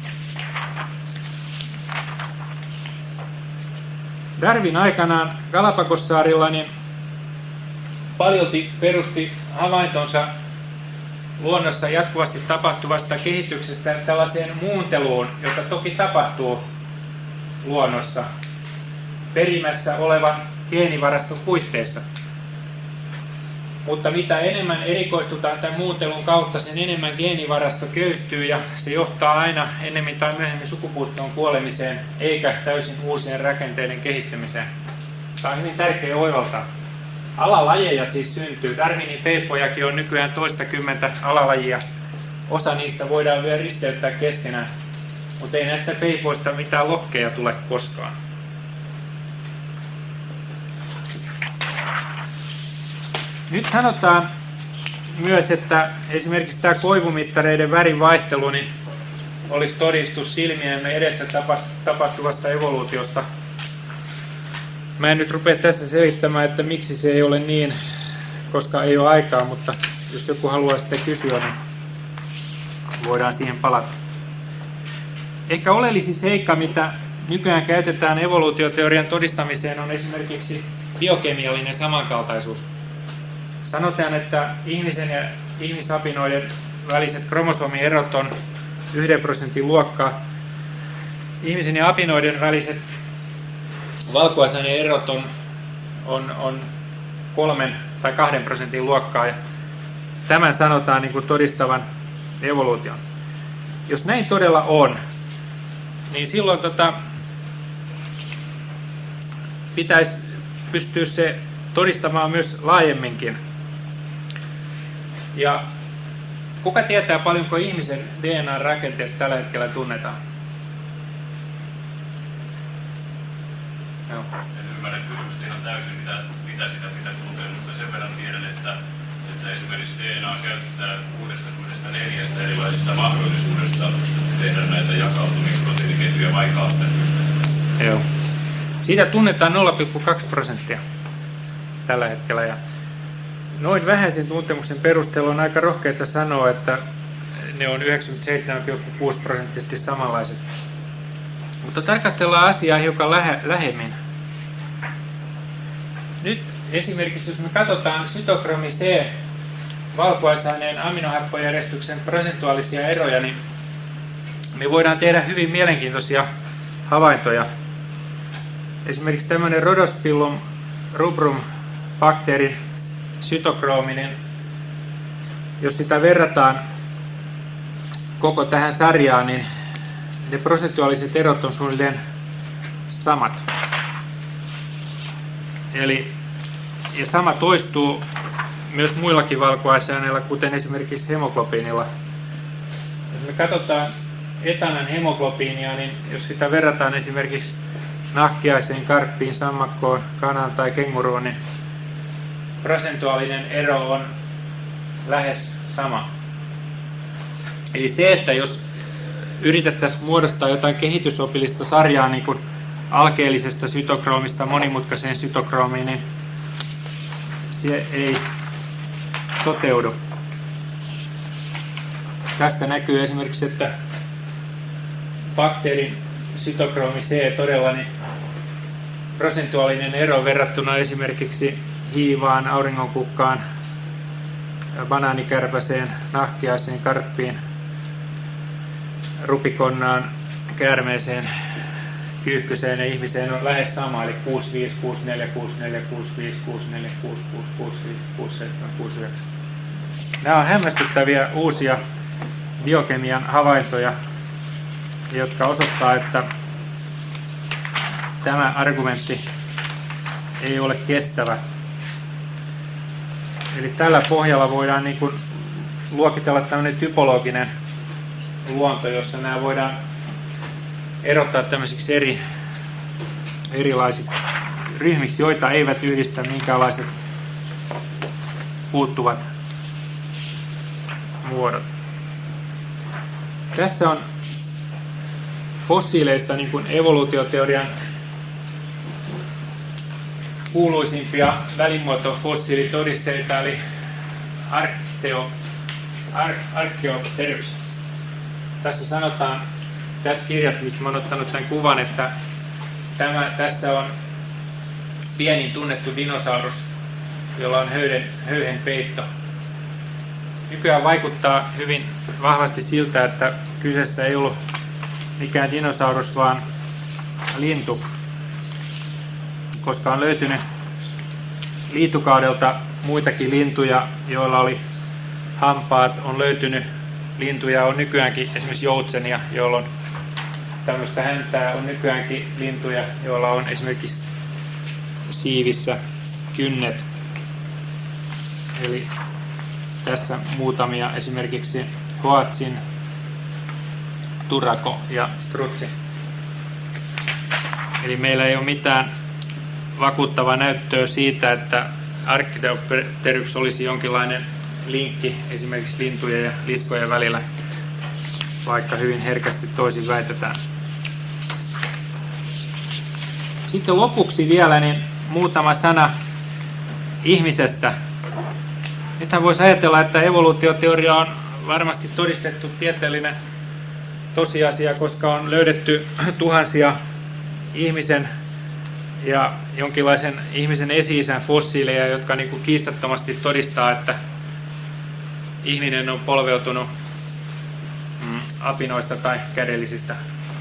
Darwin aikanaan Galapagossaarilla niin paljolti perusti havaintonsa luonnossa jatkuvasti tapahtuvasta kehityksestä tällaiseen muunteluun, joka toki tapahtuu luonnossa perimässä olevan geenivaraston puitteissa. Mutta mitä enemmän erikoistutaan tämän muuntelun kautta, sen enemmän geenivarasto köyhtyy ja se johtaa aina ennemmin tai myöhemmin sukupuuttoon kuolemiseen, eikä täysin uusien rakenteiden kehittymiseen. Tämä on hyvin tärkeä oivaltaa. Alalajeja siis syntyy. Darwinin peippojakin on nykyään toistakymmentä alalajia. Osa niistä voidaan vielä risteyttää keskenään, mutta ei näistä peipoista mitään lokkeja tule koskaan. Nyt sanotaan myös, että esimerkiksi tämä koivumittareiden värin vaihtelu niin olisi todistus silmiemme edessä tapahtuvasta evoluutiosta. Mä en nyt rupea tässä selittämään, että miksi se ei ole niin, koska ei ole aikaa, mutta jos joku haluaa sitä kysyä, niin voidaan siihen palata. Ehkä oleellisin seikka, mitä nykyään käytetään evoluutioteorian todistamiseen, on esimerkiksi biokemiallinen samankaltaisuus. Sanotaan, että ihmisen ja ihmisapinoiden väliset kromosomierot on yhden prosentin luokkaa. Ihmisen ja apinoiden väliset valkuaisaineen erot on, on, on kolmen tai kahden prosentin luokkaa. Ja tämän sanotaan niin kuin todistavan evoluution. Jos näin todella on, niin silloin tota, pitäisi pystyä se todistamaan myös laajemminkin. Ja kuka tietää, paljonko ihmisen D N A-rakenteesta tällä hetkellä tunnetaan? Joo. En ymmärrä kysymystä ihan täysin, mitä, mitä sitä pitäisi tuntea, mutta sen verran tiedän, että, että esimerkiksi D N A käyttää kuusikymmentäneljä erilaisista mahdollisuudesta tehdä näitä jakautumia proteiiniketjuja vaikauteen. Joo. Siitä tunnetaan nolla pilkku kaksi prosenttia tällä hetkellä. Ja noin vähäisen tuntemuksen perusteella on aika rohkeita sanoa, että ne on yhdeksänkymmentäseitsemän pilkku kuusi prosenttisesti samanlaiset. Mutta tarkastellaan asiaa hiukan lähe, lähemmin. Nyt esimerkiksi jos me katsotaan sytokromi C valkuaisaineen aminohappojärjestyksen prosentuaalisia eroja, niin me voidaan tehdä hyvin mielenkiintoisia havaintoja. Esimerkiksi tämmöinen Rhodospillum rubrum bakteerin sytokroominen, jos sitä verrataan koko tähän sarjaan, niin ne prosentuaaliset erot on suunnilleen samat. Eli, ja sama toistuu myös muillakin valkuaisaineilla, kuten esimerkiksi hemoglobiinilla. Jos me katsotaan etanan hemoglobiinia, niin jos sitä verrataan esimerkiksi nahkiaiseen, karppiin, sammakkoon, kanaan tai kenguruun, niin prosentuaalinen ero on lähes sama. Eli se, että jos yritettäisiin muodostaa jotain kehitysopillista sarjaa niin kuin alkeellisesta sytokroomista monimutkaiseen sytokroomiin, niin se ei toteudu. Tästä näkyy esimerkiksi, että bakteerin sytokroomi C todella niin prosentuaalinen ero verrattuna esimerkiksi hiivaan, auringonkukkaan, banaanikärpäseen, nahkiaiseen, karppiin, rupikonnaan, käärmeeseen, kyyhkyseen ja ihmiseen on lähes sama, eli kuusi viisi, kuusi neljä, kuusi neljä, kuusi viisi, kuusi neljä, kuusi kuusi, kuusi viisi, kuusi seitsemän, kuusi yhdeksän. Nämä on hämmästyttäviä uusia biokemian havaintoja, jotka osoittaa, että tämä argumentti ei ole kestävä. Eli tällä pohjalla voidaan niin kuin luokitella tämmöinen typologinen luonto, jossa nämä voidaan erottaa tämmöisiksi eri, erilaisiksi ryhmiksi, joita eivät yhdistä minkälaiset puuttuvat muodot. Tässä on fossiileista niin kuin evoluutioteorian kuuluisimpia välimuotofossiilitodisteita, eli Archteo, Ar, Archaeopteryx. Tässä sanotaan, tästä kirjasta, mistä olen ottanut tämän kuvan, että tämä, tässä on pienin tunnettu dinosaurus, jolla on höyhen, höyhen peitto. Nykyään vaikuttaa hyvin vahvasti siltä, että kyseessä ei ollut mikään dinosaurus, vaan lintu, koska on löytynyt liitukaudelta muitakin lintuja, joilla oli hampaat, on löytynyt lintuja, on nykyäänkin esimerkiksi joutsenia, joilla on tämmöistä häntää, on nykyäänkin lintuja, joilla on esimerkiksi siivissä kynnet. Eli tässä muutamia, esimerkiksi hoatsin, turako ja strutsi. Eli meillä ei ole mitään vakuuttavaa näyttöä siitä, että Archaeopteryx olisi jonkinlainen linkki esimerkiksi lintujen ja liskojen välillä, vaikka hyvin herkästi toisin väitetään. Sitten lopuksi vielä niin muutama sana ihmisestä. Nythän voisi ajatella, että evoluutioteoria on varmasti todistettu tieteellinen tosiasia, koska on löydetty tuhansia ihmisen ja jonkinlaisen ihmisen esi-isän fossiileja, jotka niin kuin kiistattomasti todistaa, että ihminen on polveutunut apinoista tai kädellisistä.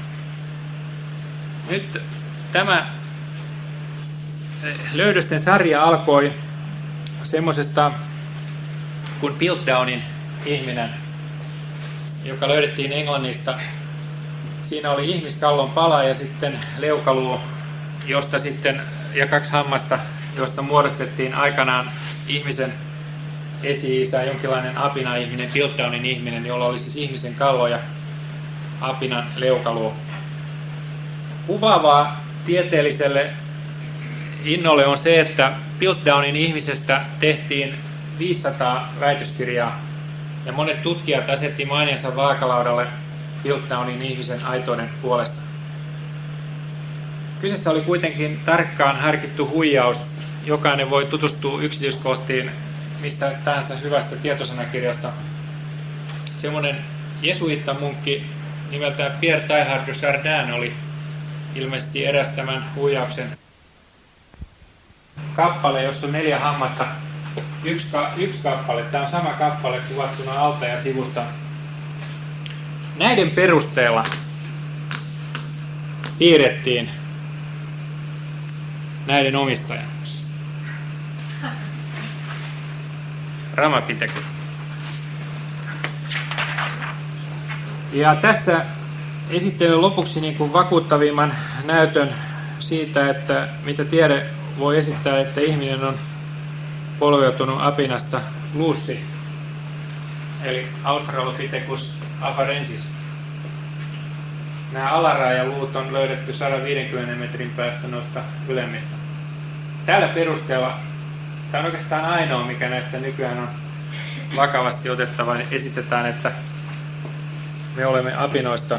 Nyt tämä löydösten sarja alkoi semmoisesta kuin Piltdownin ihminen, joka löydettiin Englannista. Siinä oli ihmiskallon pala ja sitten leukaluu, josta sitten, ja kaksi hammasta, josta muodostettiin aikanaan ihmisen esi-isä, jonkinlainen apina-ihminen, Piltdownin ihminen, jolla oli siis ihmisen kallo ja apinan leukaluu. Kuvaavaa tieteelliselle innolle on se, että Piltdownin ihmisestä tehtiin viisisataa väitöskirjaa, ja monet tutkijat asetti maineensa vaakalaudalle Piltdownin ihmisen aitouden puolesta. Kyseessä oli kuitenkin tarkkaan harkittu huijaus. Jokainen voi tutustua yksityiskohtiin mistä tahansa hyvästä tietosanakirjasta. Semmoinen jesuittamunkki nimeltään Pierre Teilhard de Chardin oli ilmeisesti eräs tämän huijauksen kappale, jossa on neljä hammasta. Yksi, ka yksi kappale. Tämä on sama kappale kuvattuna alta ja sivusta. Näiden perusteella piirrettiin näiden omistaja. Ramapithecus. Ja tässä esittelen lopuksi niin kuin vakuuttavimman näytön siitä, että mitä tiede voi esittää, että ihminen on polveutunut apinasta luussi, eli Australopithecus afarensis. Nämä alarajaluut on löydetty sata viisikymmentä metrin päästä noista ylemmistä. Tällä perusteella, tämä on oikeastaan ainoa, mikä näistä nykyään on vakavasti otettava, niin esitetään, että me olemme apinoista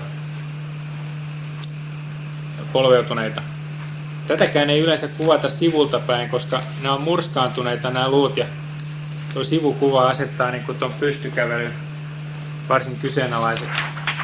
polveutuneita. Tätäkään ei yleensä kuvata sivulta päin, koska nämä on murskaantuneita nämä luut, ja tuo sivukuva asettaa niin kuin tuon pystykävelyn varsin kyseenalaiseksi.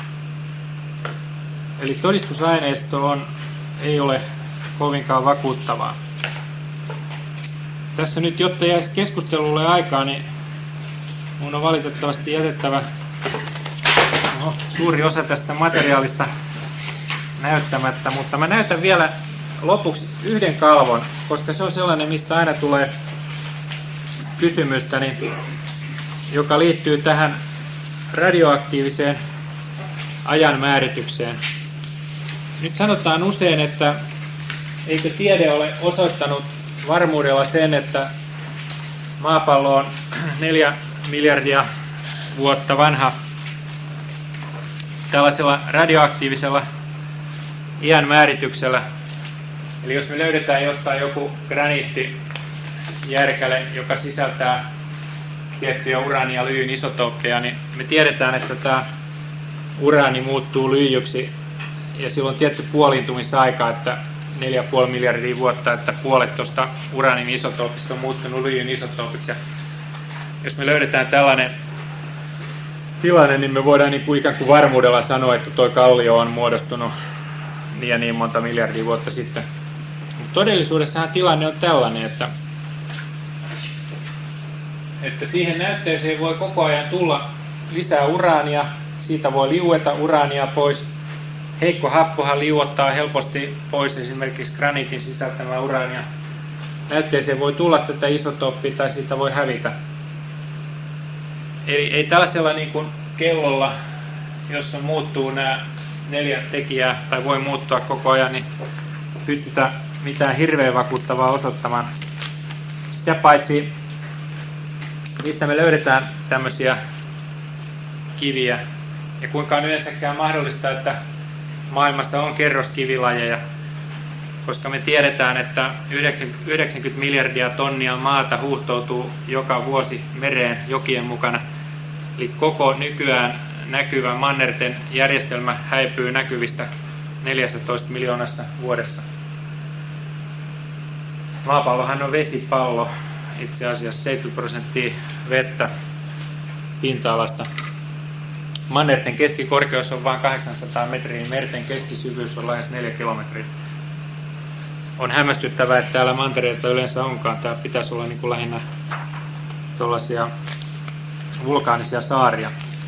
Eli todistusaineisto on, ei ole kovinkaan vakuuttavaa. Tässä nyt, jotta jäisi keskustelulle aikaa, niin minun on valitettavasti jätettävä no, suuri osa tästä materiaalista näyttämättä, mutta mä näytän vielä lopuksi yhden kalvon, koska se on sellainen, mistä aina tulee kysymystä, niin, joka liittyy tähän radioaktiiviseen ajanmääritykseen. Nyt sanotaan usein, että eikö tiede ole osoittanut varmuudella sen, että maapallo on neljä miljardia vuotta vanha tällaisella radioaktiivisella iän määrityksellä. Eli jos me löydetään jostain joku graniittijärkäle, joka sisältää tiettyjä uraani- ja lyijyn isotooppeja, niin me tiedetään, että tämä uraani muuttuu lyijyksi ja silloin on tietty puoliintumisaika, että neljä pilkku viisi miljardia vuotta, että puolet tuosta uraanin isotoopista on muuttunut lyijyn isotoopiksi. Ja jos me löydetään tällainen tilanne, niin me voidaan niin kuin ikään kuin varmuudella sanoa, että tuo kallio on muodostunut niin ja niin monta miljardia vuotta sitten. Mutta todellisuudessahan tilanne on tällainen, että, että siihen näytteeseen voi koko ajan tulla lisää uraania, siitä voi liueta uraania pois. Heikko happohan liuottaa helposti pois esimerkiksi graniitin sisältämää uraania. Näytteeseen voi tulla tätä isotooppia tai siitä voi hävitä. Eli ei tällaisella niin kuin kellolla, jossa muuttuu nämä neljä tekijää tai voi muuttua koko ajan, niin pystytä mitään hirveän vakuuttavaa osoittamaan. Sitä paitsi, mistä me löydetään tämmöisiä kiviä ja kuinka on yleensäkään mahdollista, että maailmassa on kerroskivilajeja, koska me tiedetään, että yhdeksänkymmentä miljardia tonnia maata huuhtoutuu joka vuosi mereen jokien mukana. Eli koko nykyään näkyvä mannerten järjestelmä häipyy näkyvistä neljätoista miljoonassa vuodessa. Maapallohan on vesipallo, itse asiassa seitsemänkymmentä prosenttia vettä pinta-alasta. Mannerten keskikorkeus on vain kahdeksansataa metriä, merten keskisyvyys on lähes neljä kilometriä. On hämmästyttävää, että täällä mantereita yleensä onkaan. Täällä pitäisi olla niin kuin lähinnä tuollaisia vulkaanisia saaria.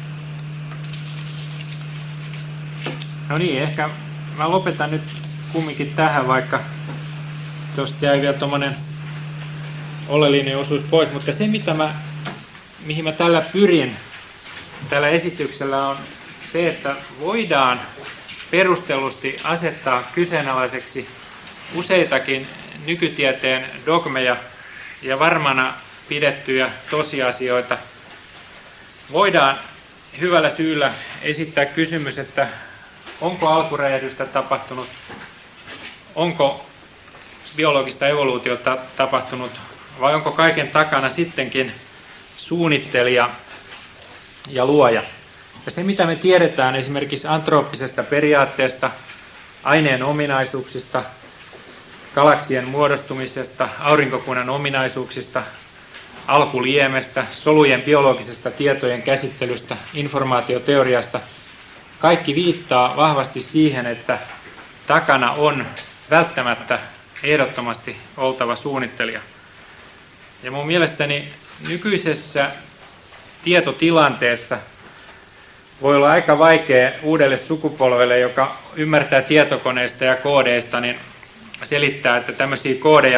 No niin, ehkä mä lopetan nyt kumminkin tähän, vaikka tuosta jäi vielä tommonen oleellinen osuus pois, mutta se mitä mä, mihin mä tällä pyrin, tällä esityksellä on se, että voidaan perustellusti asettaa kyseenalaiseksi useitakin nykytieteen dogmeja ja varmana pidettyjä tosiasioita. Voidaan hyvällä syyllä esittää kysymys, että onko alkuräjähdystä tapahtunut, onko biologista evoluutiota tapahtunut vai onko kaiken takana sittenkin suunnittelija ja luoja. Ja se mitä me tiedetään esimerkiksi antrooppisesta periaatteesta, aineen ominaisuuksista, galaksien muodostumisesta, aurinkokunnan ominaisuuksista, alkuliemestä, solujen biologisesta tietojen käsittelystä, informaatioteoriasta, kaikki viittaa vahvasti siihen, että takana on välttämättä ehdottomasti oltava suunnittelija. Ja mun mielestäni nykyisessä tietotilanteessa voi olla aika vaikea uudelle sukupolvelle, joka ymmärtää tietokoneista ja koodeista, niin selittää, että tämmöisiä koodeja,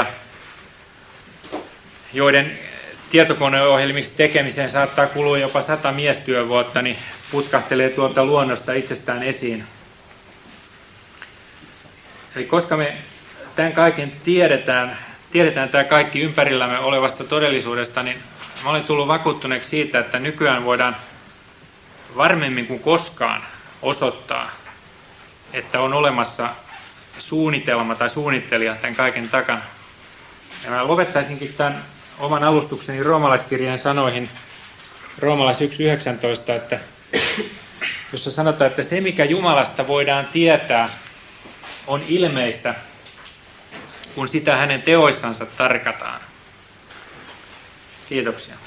joiden tietokoneohjelmiksi tekemiseen saattaa kulua jopa sata miestyövuotta, niin putkahtelee tuolta luonnosta itsestään esiin. Eli koska me tämän kaiken tiedetään, tiedetään tämä kaikki ympärillämme olevasta todellisuudesta, niin mä olen tullut vakuuttuneeksi siitä, että nykyään voidaan varmemmin kuin koskaan osoittaa, että on olemassa suunnitelma tai suunnittelija tämän kaiken takana. Ja mä lopettaisinkin tämän oman alustukseni roomalaiskirjeen sanoihin roomalais yksi yhdeksäntoista, että jossa sanotaan, että se mikä Jumalasta voidaan tietää on ilmeistä, kun sitä hänen teoissansa tarkataan. Kiitoksia.